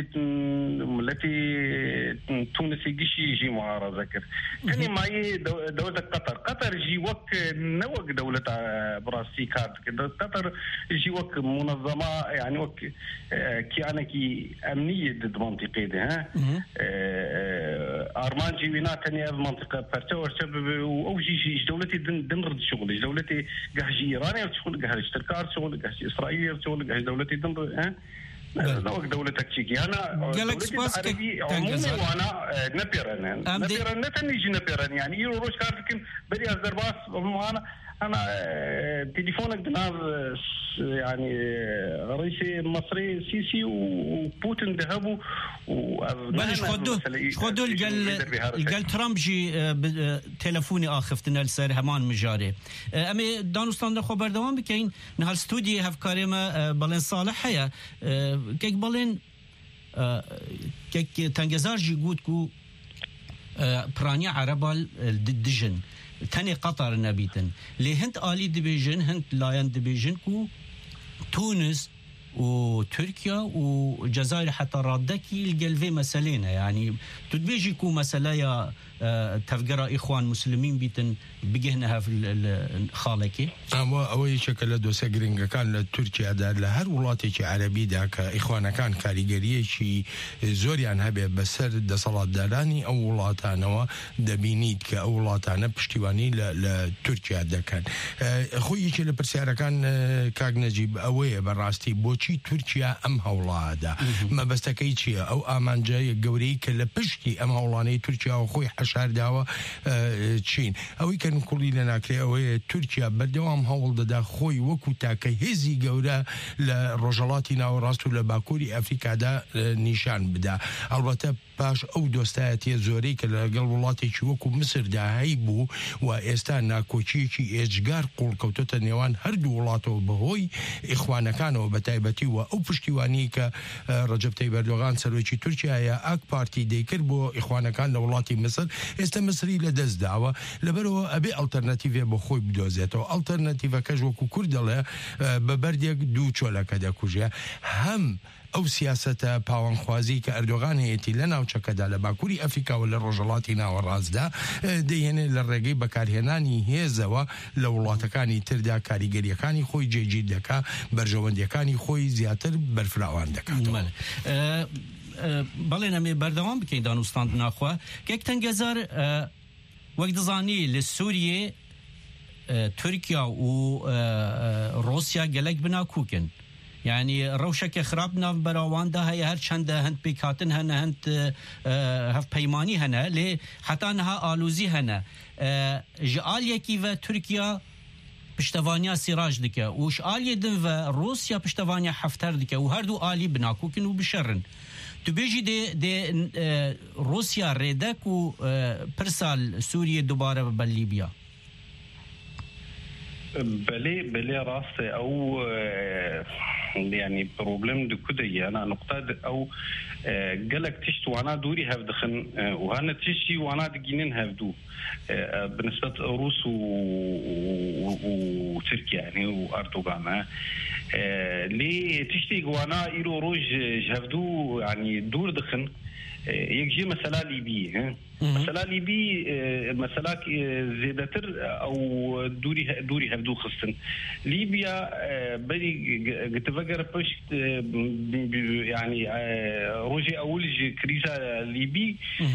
التي تونس يجي يجي معارضه ذكر ثاني معي دوله قطر قطر جي وك نوك دوله براسي كارد قطر جي وك منظمه يعني وك كي انا كي امنيه ضد منطقه ده ها ارمان جي وينا ثاني المنطقه برتور او جي دولتي دنرد شغل دولتي قاعد ايراني شغل قاعد اشتراكات شغل قاعد إسرائيل شغل جهاز دولتي دنر ها نوك دولة تكشيكي أنا دولتي العربي عمومي وأنا نبيرن نبيرن نتنيجي نبيرن يعني يرو روش كارتكن بدي أزرباس أنا أنا تليفونك دنار يعني رئيس المصري سيسي وبوتين ذهبوا بلش خدو خدو قال قال ترامب جي تلفوني آخفتنا لسر همان مجاري أمي دانوستان خبر دوام بكين نهال استوديو هف كاريما بالين صالح هيا كيك بالين كيك تنجزار جي قود كو برانيا عربال الدجن تاني قطر نبيتن لهند آلي ديفيجن هند لاين ديفيجن كو تونس وتركيا والجزائر حتى رادكي القلبي مسألين يعني تدبيجي كو مسألة تفقر إخوان مسلمين بيتن بجهنها في الخالكي أما أول شكل دو سجرينج كان تركيا دا لهر ولاتي عربي داك إخوانا كان كاريجريه شي زوري عن هبه بسر دا صلاة داراني أو ولاتانا دبينيت كأولاتانا بشتواني لتركيا دا كان خوي شي لبرسيارة كان كاق نجيب أوي براستي بوشي تركيا أم هولادا ما بستكيتشي أو آمان جاي قوري كالبشتي أم هولاني تركيا وخوي حشار داوا تشين أوي كان كلي لنا كلي أوي تركيا بدوام هول دا خوي وكو تاكي هزي قورا لرجلاتنا وراسو لباكوري أفريكا دا نيشان بدا البته باش ئەو دۆستایەتیە زۆرەی کە لەگەڵ وڵاتێکی وەکو مسردا هەی بوو و ئێستا ناکۆچیەکی ئێجگار قوڵکەوتۆتە نێوان هەردوو وڵاتەوە بەهۆی ئیخوانەکانەوە بە تایبەتی و ئەو پشتیوانی کە ڕەجەب تەیب ئەردۆغان سەرۆکی تورکیایە ئاک پارتی دەیکرد بۆ ئیخوانەکان لە وڵاتی مسر ئێستا مسری لە دەست داوە لەبەرەوە ئەبێ ئەڵتەرنەتیڤێ بۆ خۆی بدۆزێتەوە ئەڵتەرنەتیڤەکەش وەکو کورد دەڵێ بە بەردێک دوو چۆلەکە دەکوژێ هەم ئەو سیاسەتە پاوانخوازی کە ئەردۆغان هەیەی لە ناوچەکەدا لە باکووری ئەفریقا و لە ڕۆژهەڵاتی ناوەڕاستدا دەیێنێت لە ڕێگەی بەکارهێنانی هێزەوە لە وڵاتەکانی تردا کاریگەریەکانی خۆی جێگیر دەکا بەرژەوەندیەکانی خۆی زیاتر بەرفراوان دەکاتەوە. بەڵێ نەمێ بەردەوام بکەین دانوستان ناخوا کێک تەنگەزار وەک دەزانی لە سووریێ تورکیا و رووسیا گەلک بناکووکن يعني روشك خراب ناف براواندا هي هر چند هند بيكاتن هن هند هف بيماني هنا لي حتى انها آلوزي هنا جاليا كي و تركيا پشتوانیا سیراج دکه و شالیا دن و روسیا پشتوانیا حفتر دکه و هر دو آلی بناکوکن و بشرن تو بیجی ده ده روسیا ریدک و پرسال سوریه دوباره به لیبیا بلي بلي راس او يعني بروبلم دو كده انا نقطه او قالك تشت وانا دوري هفدخن وهنا تشي وانا دقينين هفدو بالنسبه روس وتركيا يعني واردوغان لي تشتي وانا ايرو روج هفدو يعني دور دخن يجي مسألة ليبي مسألة ليبي مسألة زيادتر أو دوري دوري هبدو خصن ليبيا بدي قتفكر بشت يعني روجي أول كريزة ليبي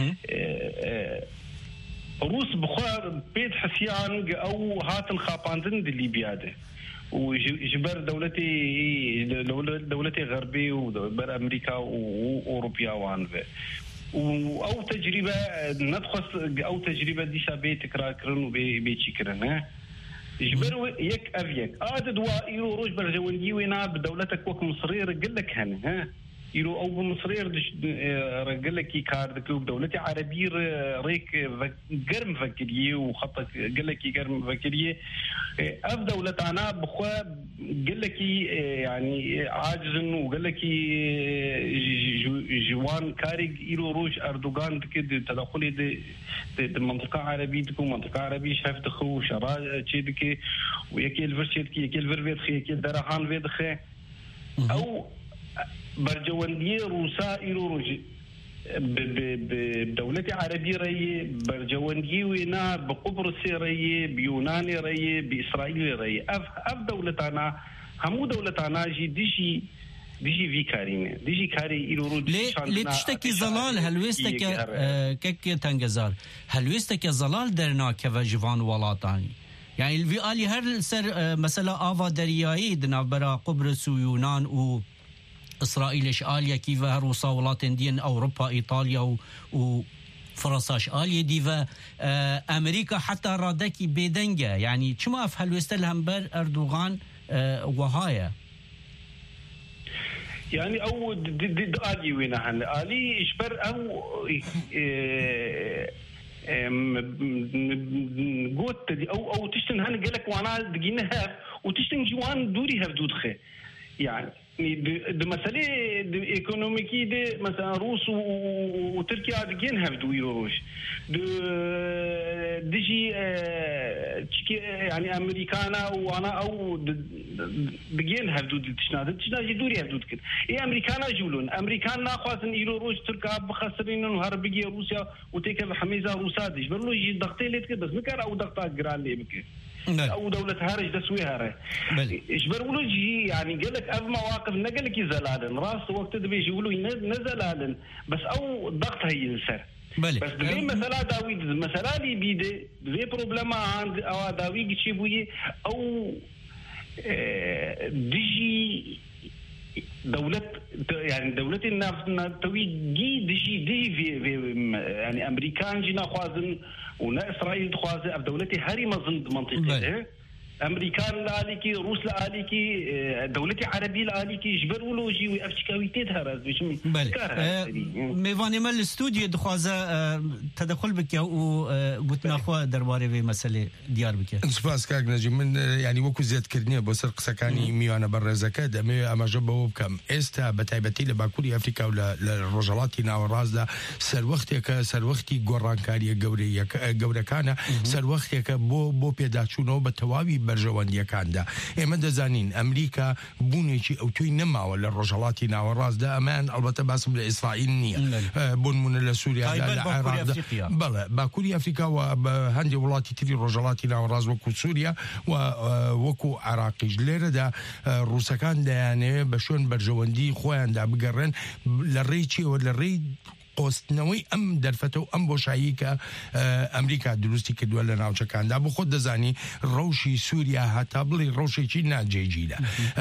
روس بخار بيت حسيان أو هاتن خاباندن دي ليبيا ده وجبر دولتي دولتي غربي وبر امريكا واوروبيا وانفه او تجربه ندخس او تجربه دي شابه تكرار كرن وبيتشكرن جبر يك افيك اد دوا يرو روج برجوندي وينا بدولتك وك مصرير قال لك هنا ها يرو او مصرير رجل لك كارد كوب دولتي عربي ريك قرم فكريه وخطك قال لك قرم فكريه اف دولتنا بخوا قال لك يعني عاجز وقال لك جوان كاريج يرو روج اردوغان كده تدخلي دي المنطقه العربيه تكون منطقه عربيه شاف دخو شرا تشيدك وياكي الفرشيت كي الفرفيت خي كي درهان فيد خي او برجواندية روسا إيروج بدولة عربية رأي برجواندية وينا بقبرص رأي بيوناني رأي بإسرائيل رأي أف أف دولتنا همو دولتنا جي ديجي ديجي في كارين ديجي كاري إيروج ليه تشتكي زلال هلويستك كك تنجزار هلويستك زلال درنا كفجوان ولاتاني يعني الفي آلي هر سر مثلا آفا دريائي دنا برا قبرص ويونان و إسرائيل شاليا كيف هروسا ولاتن دين أوروبا إيطاليا و, و فرنسا شاليا ديفا آه أمريكا حتى رادكي بيدنجا يعني شما أفهل ويستلهم بر أردوغان آه وهايا يعني أو دي آلي وينا هن آلي إشبر أو قوت أو أو تشتن هن قالك وانا دقينا هاف وتشتن جوان دوري هاف دود خي يعني د مسألة إيكونوميكي ده مثلا روس وتركيا دقين هفدو يروش د دجي يعني أمريكانا وأنا أو دقين هفدو تشناد تشناد دوري هفدو كده إيه أمريكانا جولون أمريكانا خاصن يروش تركيا بخسرين وهربجي روسيا وتيك بحميزة روسا دش برلو يجي ضغطي ليت كده بس مكر أو ضغطات جرال ليه بكده أو دولة هارج دسوي هاره إيش برولو جي يعني قالك أف مواقف نقلك يزلالن راس وقت دبيش يقولوا نزلالن بس أو ضغط هي ينسر بس دبي مثلا داوي مثلا لي بيده دبي بروبلما عند أو داوي كشيبوي أو ديجي دولة يعني دولة الناس توي جي ديجي دي في, في يعني أمريكان جينا خوازن ونا إسرائيل خوازن في دولتي هاري مزن منطقة امريكان لاليكي روس لاليكي دولتي عربيه لاليكي جبر ولوجي وافشكاويتي هراز باش ميفاني مال الاستوديو دخوازا تدخل بك او قلتنا خو درباري في مساله ديار بك سپاس کاک نجی من يعني وكو زياد كردني بسر قسكاني ميوانا برزكا دمي اما جبو بكم استا بتايبتي لباكوري افريكا ولا الرجلاتي ناو رازدا سر وقتك سر وقتي گورانكاري گوري گوركانا سر وقتك بو بو بيداچونو بتواوي برجوانديكان دا اما دزانين امريكا بونيشي او توي نما ولا الرجلاتي ناو رازدا امان البته باسم لاسرائيل نيه بون من لسوريا العراق بلا باكوري افريكا وهندي ولاتي تري رجلاتي ناو راز وكو سوريا ووكو عراقي جليره دا روسكان دا يعني بشون برجواندي خوان دا بقرن للريتشي ولا الريد قوستنەوەی ئەم دەرفەتە و ئەم بۆشایی کە ئەمریکا دروستی کردووە لە ناوچەکاندا بۆ خۆت دەزانی ڕەوشی سووریا هەتا بڵێ ڕەوشێکی ناجێگیرە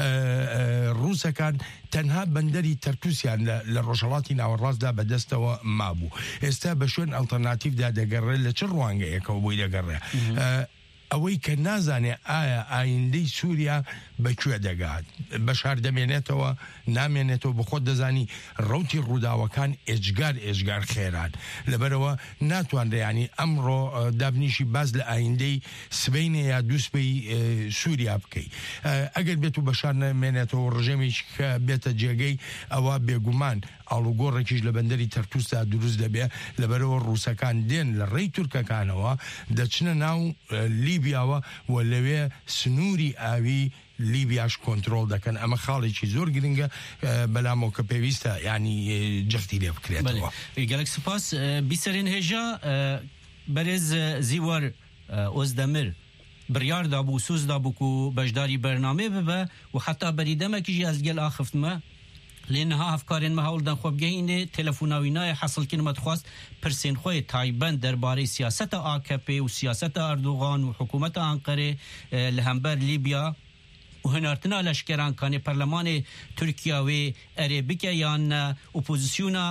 ڕووسەکان تەنها بەندەری تەرتوسیان لە ڕۆژهەڵاتی ناوەڕاستدا بەدەستەوە مابوو ئێستا بە شوێن ئەڵتەرناتیڤدا دەگەڕێت لە چ ڕوانگەیەکەوە بۆی دەگەڕێ ئەوەی کە نازانێ ئایا ئایندەی سووریا بەکوێ دەگات بەشار دەمێنێتەوە نامێنێتەوە بە خۆت دەزانی ڕەوتی ڕووداوەکان ئێجگار ئێجگار خێران لەبەرەوە ناتوانرێ ئەمڕۆ دابنیشی باز لە ئایندەی سبەینێ یا دووسبەی سووریا بکەی ئەگەر بێت و بەشار نامێنێتەوە ڕژێمێکی کە بێتە جێگەی ئەوە بێگومان ئاڵوگۆڕێکیش لە بەندەری تەرتوسدا دروست دەبێ لەبەرەوە ڕووسەکان دێن لە ڕێی تورکەکانەوە دەچنە ناو لیبیاوە و لەوێ سنووری ئاوی لیبیاش کۆنترۆل دەکەن ئەمە خاڵێکی زۆر گرنگە بەلامەوە کە پێویستە ینی جەختی لێ بکرێتەوە گەلک سوپاس بیسەرێن هێژا بەرێز زیوەر ئۆزدەمر بڕیاردا بوو سوزدا بوو و بەشداری بەرنامێ ببە و حتا بەریدەمێکیژی ئەزگەل ئاخفتمە لێنها هەفکارێن مە هەوڵدان خۆبگەینێ تەلەفۆناوینایە حەسڵکردنمە دخواست پرسێن خۆی تایبەت دەربارەی سیاسەتە ئاکەپێ و سیاسەتە ئەردوغان و حکوومەتە ئەنقەرێ لە هەمبەر لیبیا و هەنارتنا لەشکێرانکانی پەرلەمانی تورکیاوێ ئەرێ بکە یان ئۆپۆزیسیۆنا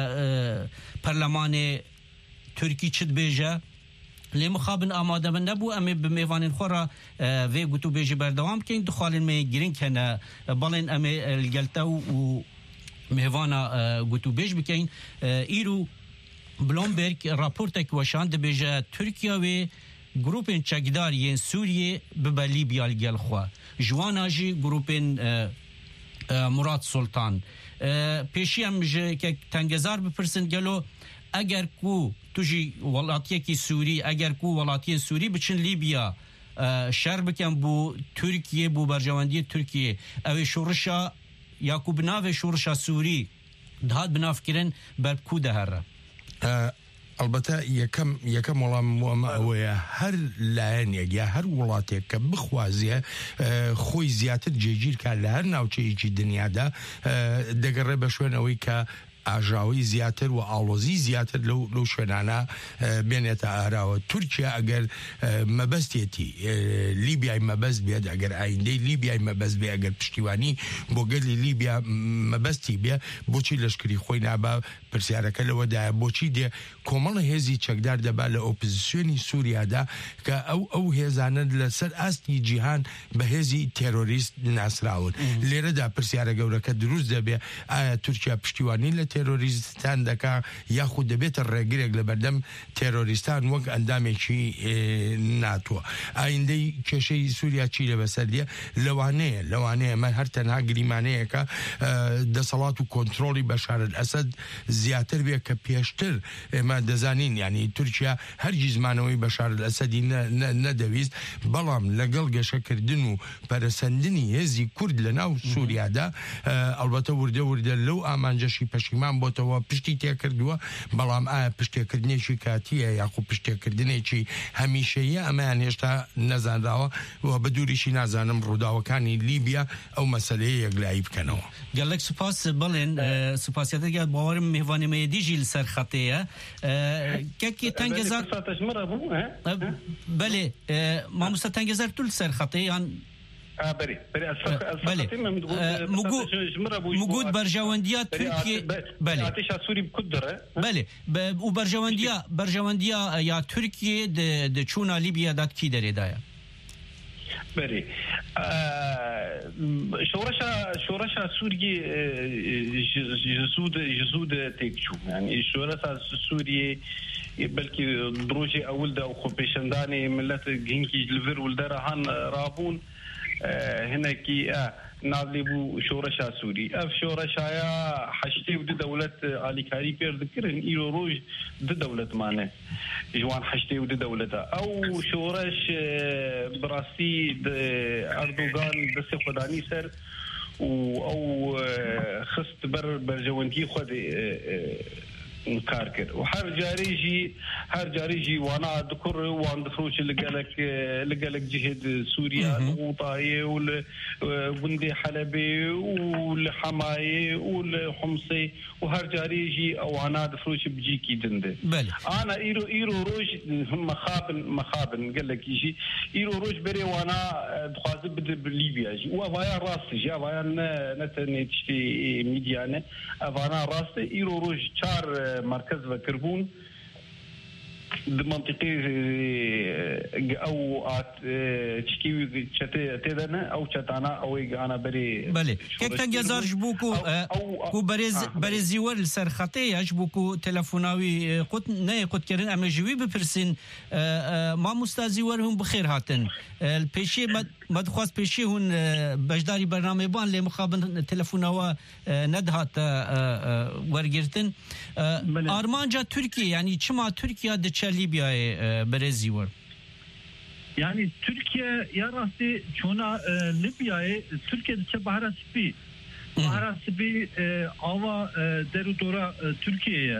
پەرلەمانی تورکی چت بێژە لێ مخابن ئامادە بن نەبوو ئەمێ بمێوانین خۆرە vê gotû bêjî berdewam bikein dixwalin me girîng hene balên em ê gelta û mêvana gotû bêj bikein îro Bloomberg raportek weşan dibêje Tirkiye wê grupên çekdar yên Sûriyê bibe Libya li gel xwe ji wan jî grupên Murat Sultan pêşî em ji tengezar bipirsin gelo eger ku tu jî welatiyekî Sûrî eger ku welatiyên Sûrî biçin Libya şer bikin bu Türkiye bu berjewendiyê Türkiye ev şorişa ya ku binavê şorişa Sûrî dihat binavkirin ber ku de here البته یەکەم یەکەم وەڵام وەمە ئەوەیە هەر لایەنێک یا هەر وڵاتێک کە بخوازیە خۆی زیاتر جێگیرکە لە هەر ناوچەیەکی دنیادا دەگەڕێ بە شوێنەوەی کە ئاژاوی زیاتر و ئاڵۆزی زیاتر لەو لەو شوێنانە بێنێتە ئاراوە تورکیا ئەگەر مەبەستێتی لیبیای مەبەست بێت ئەگەر ئایندەی لیبیای مەبەست بێ ئەگەر پشتیوانی بۆ گەلی لیبیا مەبەستی بێ بۆچی لەشکری خۆی نابا پرسیارەکە لەوەدایە بۆچی دێ کۆمەڵە هێزی چەکدار دەبا لە ئۆپۆزیسیۆنی سووریادا کە ئەو ئەو هێزانە لەسەر ئاستی جیهان بە هێزی تێرۆریست ناسراون لێرەدا پرسیارە گەورەکە دروست دەبێ ئایا تورکیا پشتیوانی لە تێرۆریستان دەکا یاخود دەبێتە ڕێگرێک لە بەردەم تێرۆریستان وەک ئەندامێکی ناتوە ئایندەی کێشەی سووریا چی لە بەسەردیە لەوانەیە لەوانەیە ئەمە هەر تەنها گریمانەیەکە دەسەڵات و کۆنترۆڵی بەشار ئەسەد زیاتر بێ کە پێشتر ئێمە دەزانین ینی تورکیا هەرگیز زمانەوەی بەشار ئەسەدی نەدەویست بەڵام لەگەڵ گەشەکردن و پەرەسەندنی هێزی کورد لە ناو سووریادا ئەلبەتە وردە وردە لەو ئامانجەشی پەشیمان بۆتەوە پشتی تێکردووە بەڵام ئایا پشتێکردنێکی کاتیە یاخو پشتێکردنێکی هەمیشەیە ئەمەیان هێشتا نەزانراوە و بە دووریشی نازانم ڕووداوەکانی لیبیا ئەو مەسەلەیە یەکلایی بکەنەوە گەلێک سوپاس بڵێن سوپاسیەتە باوەرم میێوانێمەیە دیژی لەسەر خەتەیە کەکی تەنگەزار بەلێ مامۆستا تەنگەزار تو لەسەر خەتەیان بري بري بله موجود برجوانديا تركيا بله اتش سوري بقدره بله وبرجوانديا برجوانديا يا تركيا د د چونا ليبيا دات كي دري دايا بري شورشا شورشا سوري جسود جسود تكشو يعني شورشا سوري بلكي دروجي اول دا خو بيشنداني ملت جينكي جلفر ولدرا هان رابون هنا كي نازلبو شورشا سوري اف شورشايا حشتي ود دولة اليكاري بير ذكرن ايرو روج د دولة مانه جوان حشتي ود دولته او شورش براسي اردوغان بس خداني سر او خست بر برجوانتي خد كاركر وحر جاريجي هر جاريجي وانا اذكر وان دخلوش لقالك لقالك جهد سوريا الغوطايه والبندي حلبي والحمايه والحمصي وهر جاريجي او انا دخلوش بجيكي دنده بله انا ايرو ايرو روج هم مخابن مخابن قال لك يجي ايرو روج بري وانا دخازب بليبيا جي وفايا راسي جا فايا نتني تشتي ميديانه افانا راسي ايرو روج شار مركز وكربون منطقي او تشكي تدنا او تشتانا او انا بري بله كيك تنجزار جبوكو كو برز برزي ور سرخطي جبوكو تلفوناوي قط نه قط كرن ام جوي بفرسين ما مستازي ورهم بخير هاتن البيشي مدخواز بيشي هون بجداري برنامج بان لي مخابن تلفوناوا ندهات ورگirtin Armanca Türkiye yani çima Türkiye'de Libya'ya berezi var. Yani Türkiye yarası çona Libya'ya Türkiye'de çe baharaspi baharaspi ava derudora Türkiye'ye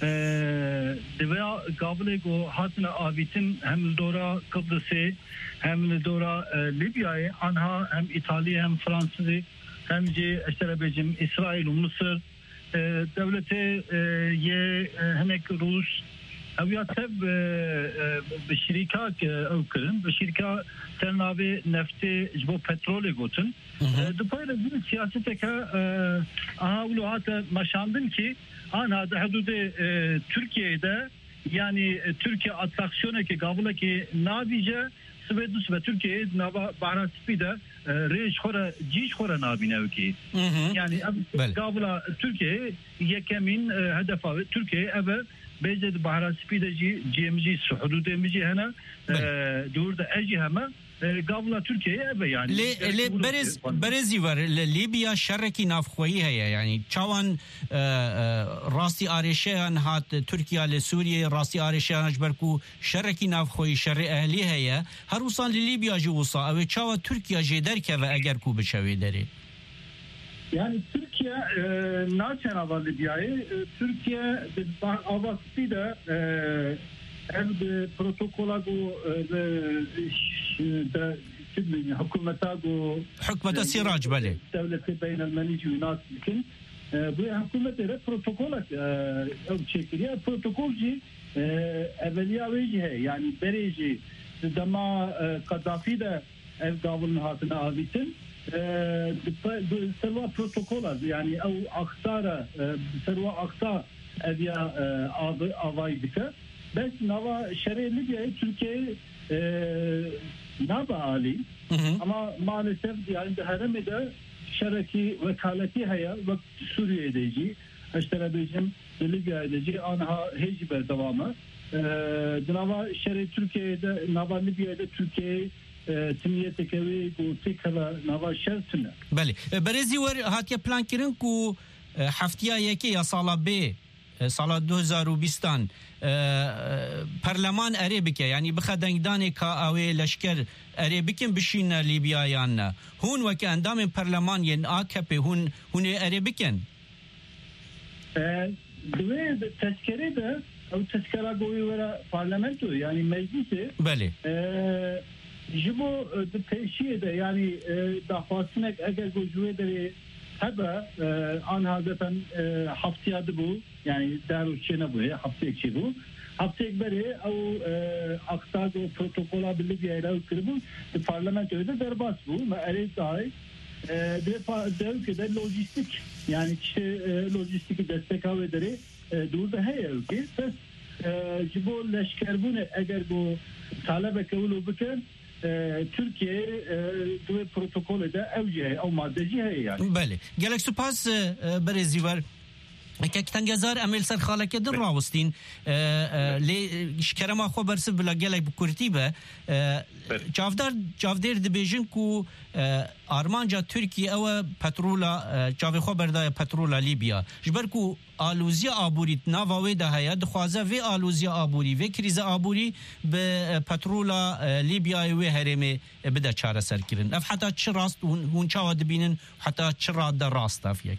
devya gablego hatna abitin hem dora Kıbrıs'ı hem dora Libya'ya anha hem İtalya hem Fransızı hem ce eşterebecim İsrail Mısır devlete ye hemek Rus اویا تب به شرکا او کردن به شرکا ترنابه نفت جبو پترول گوتن دوپای این سیاست که اولوات مشاندن ki ana da hududu Türkiye'de yani Türkiye atraksiyonu ki gavula ki nabice Svedus ve Türkiye nava baharasipide reş khora ciş khora nabine ki yani gavula Türkiye yekemin hedefa Türkiye ev بجد بحراسبي دجي جيمجي حدود مجي هنا دور ده اجي هما قبل تركيا يعني لي لي برز برزي ور ليبيا شركي نافخوي هي يعني چوان راسي اريشان هات تركيا لسوريا راسي اريشان اجبركو شركي نافخوي شر اهلي هي هر وصل لليبيا جوصا او چوا تركيا جدركه و اگر کو بشوي دري Yani Türkiye naçen ava Libya'yı Türkiye avasti de ev protokola bu da hükümete bu hükümete sirac bale devleti beynelmenici yunatlikin bu hükümete protokola ev çekiliyor protokolci evveliya vecihe yani bereci dama Kaddafi de ev gavulun hatına abitin سلوا بروتوكولات يعني او اخطار سلوا اخطار ابيا اوايدك بس نوا شرع ليبيا Türkiye نابا عالي ama maalesef yani heremede şereki vekaleti haya ve Suriye'deki işte bizim Libya edeci anha hecbe devamı nava şer'i Türkiye'de nava Libya'da Türkiye تنیت کوي کو تکلا نوا شرطنه بله برزي ور هاتیا پلان کردن کو هفتیا یکی یا سال به سال دو هزار و بیست پارلمان عربیه یعنی بخدنگدان کا اوی لشکر عربیکن بشین لیبیا یان هون وک اندام پارلمان ین آکپ هون هون عربیکن دوی تذکره ده او تذکره گوی ور پارلمانتو yani meclisi بله جبو تپیشیه ده yani دخواستنک اگر گوجوه داره هبه آنها zaten haftiyada bu yani deruşçene bu haftiyek şey bu haftiyek beri o aktar o protokola birlik yayla kırbu parlamentoda derbas bu ve erez dahi dev ki de lojistik yani işte lojistik destek havederi durda heye ki ses جبو لشکر بونه اگر بو طالب کولو بکن ترکیه دو پروتکل ده اوجه او ماده جی هي يعني بله گلک سپاس برزیور که تنگزار امیل سر خاله که در راوستین لی شکرما خو برس بلا گلک بکورتی به چافدار چافدر دبیجن کو آرمانجا ترکیه او پترولا چاوی خو بردای پترولا لیبیا جبر کو آلوزیا آبوری ناواوی ده هیا دخوازه و آلوزیا آبوری و کریز آبوری به پترولا لیبیا و هرمه بده چاره سر کرن اف حتی چه راست هون چاوا دبینن حتی چه راد در راست افیک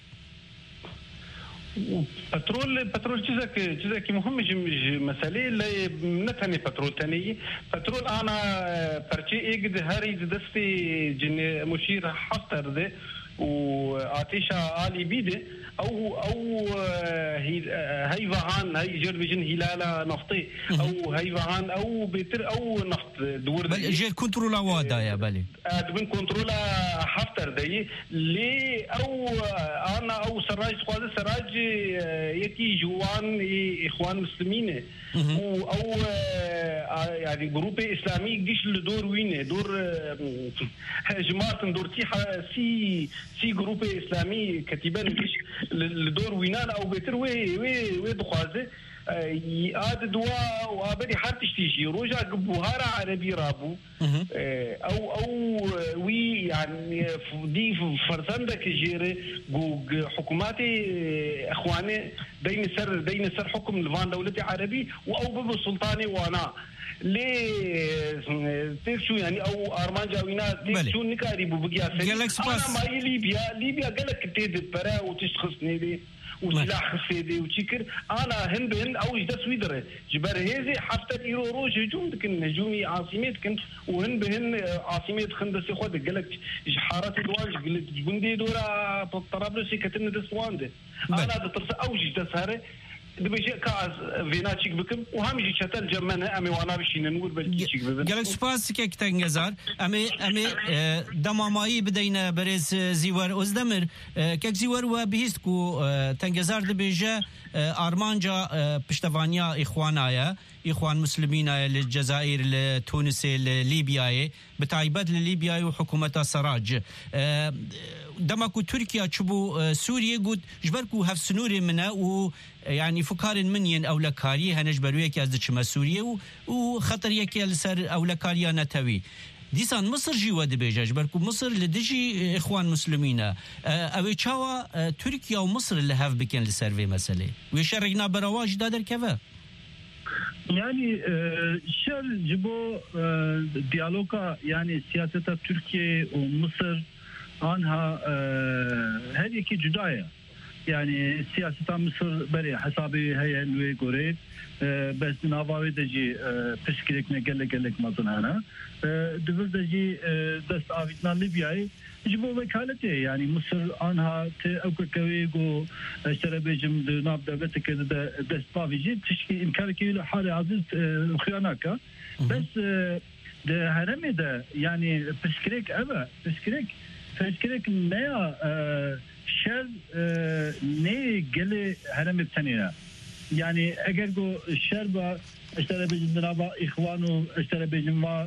بترول بترول چیزا که چیزا که مهمه مسئله لی نتنی بترول تنی بترول انا پرچه ایگ ده هری دستی جن مشیر حفتر ده و آتیشا آلی بیده او او هاي فهان هاي جربجن هلالة نفطي او هاي فهان او بيتر او نفط دور بل جير كنترولا وادا يا بالي ادمن كنترولا حفتر دي لي او انا او سراج خواز سراج يكي جوان اخوان مسلمين او او يعني جروب اسلامي جيش لدور وين دور جماعه دور سي سي جروب اسلامي كتيبان جيش لدور وينان او بيتر وي وي وي دخوازه ياد دواء وابدي حتى تيجي روجا قبوهارا عربي رابو او او وي يعني دي فرزندك جيري حكوماتي اخواني دين سر دين سر حكم الفان دولتي عربي او بابو سلطاني وانا ليه تيشو يعني او ارمان جاوينا تيشو نكاري بوبقيا انا ما ليبيا ليبيا قالك تيد برا وتشخصني لي وسلاح خفيدي وتشكر انا هند هند او جدا سويدر جبر هذي حتى ايرو روج هجوم كن هجومي عاصمه كن وهن بهن عاصمه خندسي خد قالك حارات الواج قلت جندي دورا طرابلس كتن دسواند انا دترس او جدا ساره دبيجي كاز فيناتشيك بكم وهمجي شتل جمنا امي وانا بشين نور بالكيشيك ببن قالك سباس كيك تنجزار امي امي دماماي بدينا برز زيور ازدمر كيك زيور وبهيستكو تنجزار دبيجي ارمانجا پشتوانيا اخوانايا اخوان مسلمين للجزائر لتونس لليبيا بتعيبات لليبيا وحكومتها سراج دمكو تركيا تشبو سوريا قد جبركو هف سنوري منا و يعني فكار منين او لكاري هنجبرويا كي ازدش ما سوريا وخطر يكي لسر او لكاريا نتوي ديسان مصر جوا دبيجا جبركو مصر لدجي اخوان مسلمين او تشاوا تركيا ومصر اللي هاف بكين لسيرفي مسألة ويشاركنا برواج دادر كذا يعني شر جبو ديالوجا يعني سياسة تركيا ومصر عنها هذه كي جداية يعني سياسة مصر بري حسابي هي الوي غوري بس نافاوي دجي بسكريك نقل قلك ما ظنانا دبل دجي دست آفيتنا ليبياي جبو وكالته يعني مصر عنها اوكا كويغو اشتربيجم ناب دولت كده دست بافيجي تشكي امكانك الى حال عزيز خياناكا بس ده هرمي ده يعني بسكريك ابا بسكريك بسكريك نيا شر ني قلي هرمي بتنينا يعني اگر جو شر با اشتربيجم نابا اخوانو اشتربيجم ما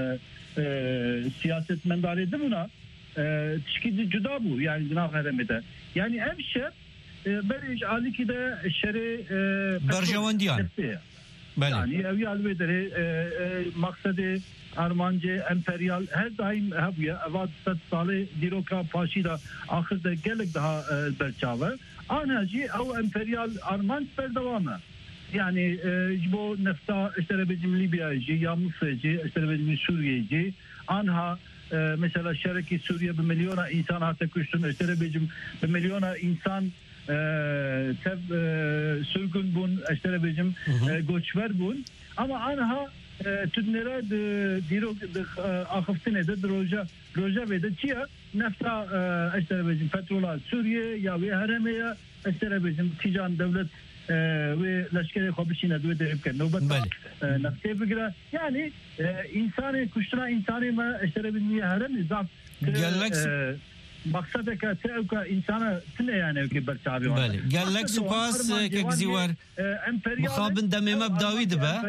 سياسة منداري دمنا تشكيل جدا بو يعني جناح هرمته يعني ام شر بريج علي كده الشري برجوانديان يعني ابي علوي دري مقصد ارمانجه امپريال هر دايم هبيا اواد ست سال ديروكا فاشيدا اخر ده گلك ده برچاوه انا جي او امپريال ارمان بردوامه يعني جبو نفتا اشتربيجم ليبيا جي يا مصر جي اشتربيجم سوريا جي انها مثلا شركة سوريا بمليون إنسان حتى كشتن اشتربيجم بمليون إنسان تب سرقن بون اشتربيجم göçver بون أما أنها تدنرا ديرو آخفتنه ده روجا روجا بده چيا نفتا اشتربيجم petrola سوريا يا وي هرمية اشتربيجم تيجان دولت و لشکر خوابشین ادوی درب کرد نوبت نفته بگره یعنی انسان کشتنا انسانی ما اشتره بینی هرم نظام مقصدك تأوك إنسان تنه يعني كي برتابي بله قال لك سباس كزيور مخابن دم مبداوي دبا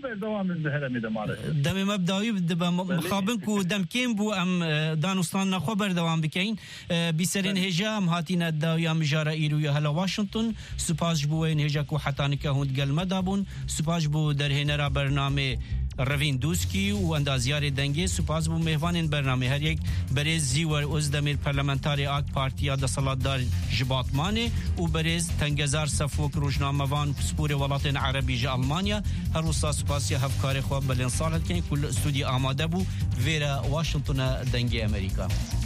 دم مبداوي دبا مخابن كو دم كيم بو ام دانستان خبر دوام بكين بسرين هجام هاتينا داويا مجارة إيرويا هلا واشنطن سباس بوين هجا كو حتانك هوند قال مدابون سپاس بو در هنرا برنامه روین دوسکی و اندازیار دنگی سپاس بو مهوان برنامه هر یک برز زیور ازدمیر پارلمانتاری آک پارتیا دا سالاتدار جباتمانه و برز تنگزار صفوک روزنامه وان سپور ولات عربی جا آلمانیا هر روسا سپاسی هفکار خواب بلین سالت کن کل استودی آماده بو ویرا واشنطن دنگی امریکا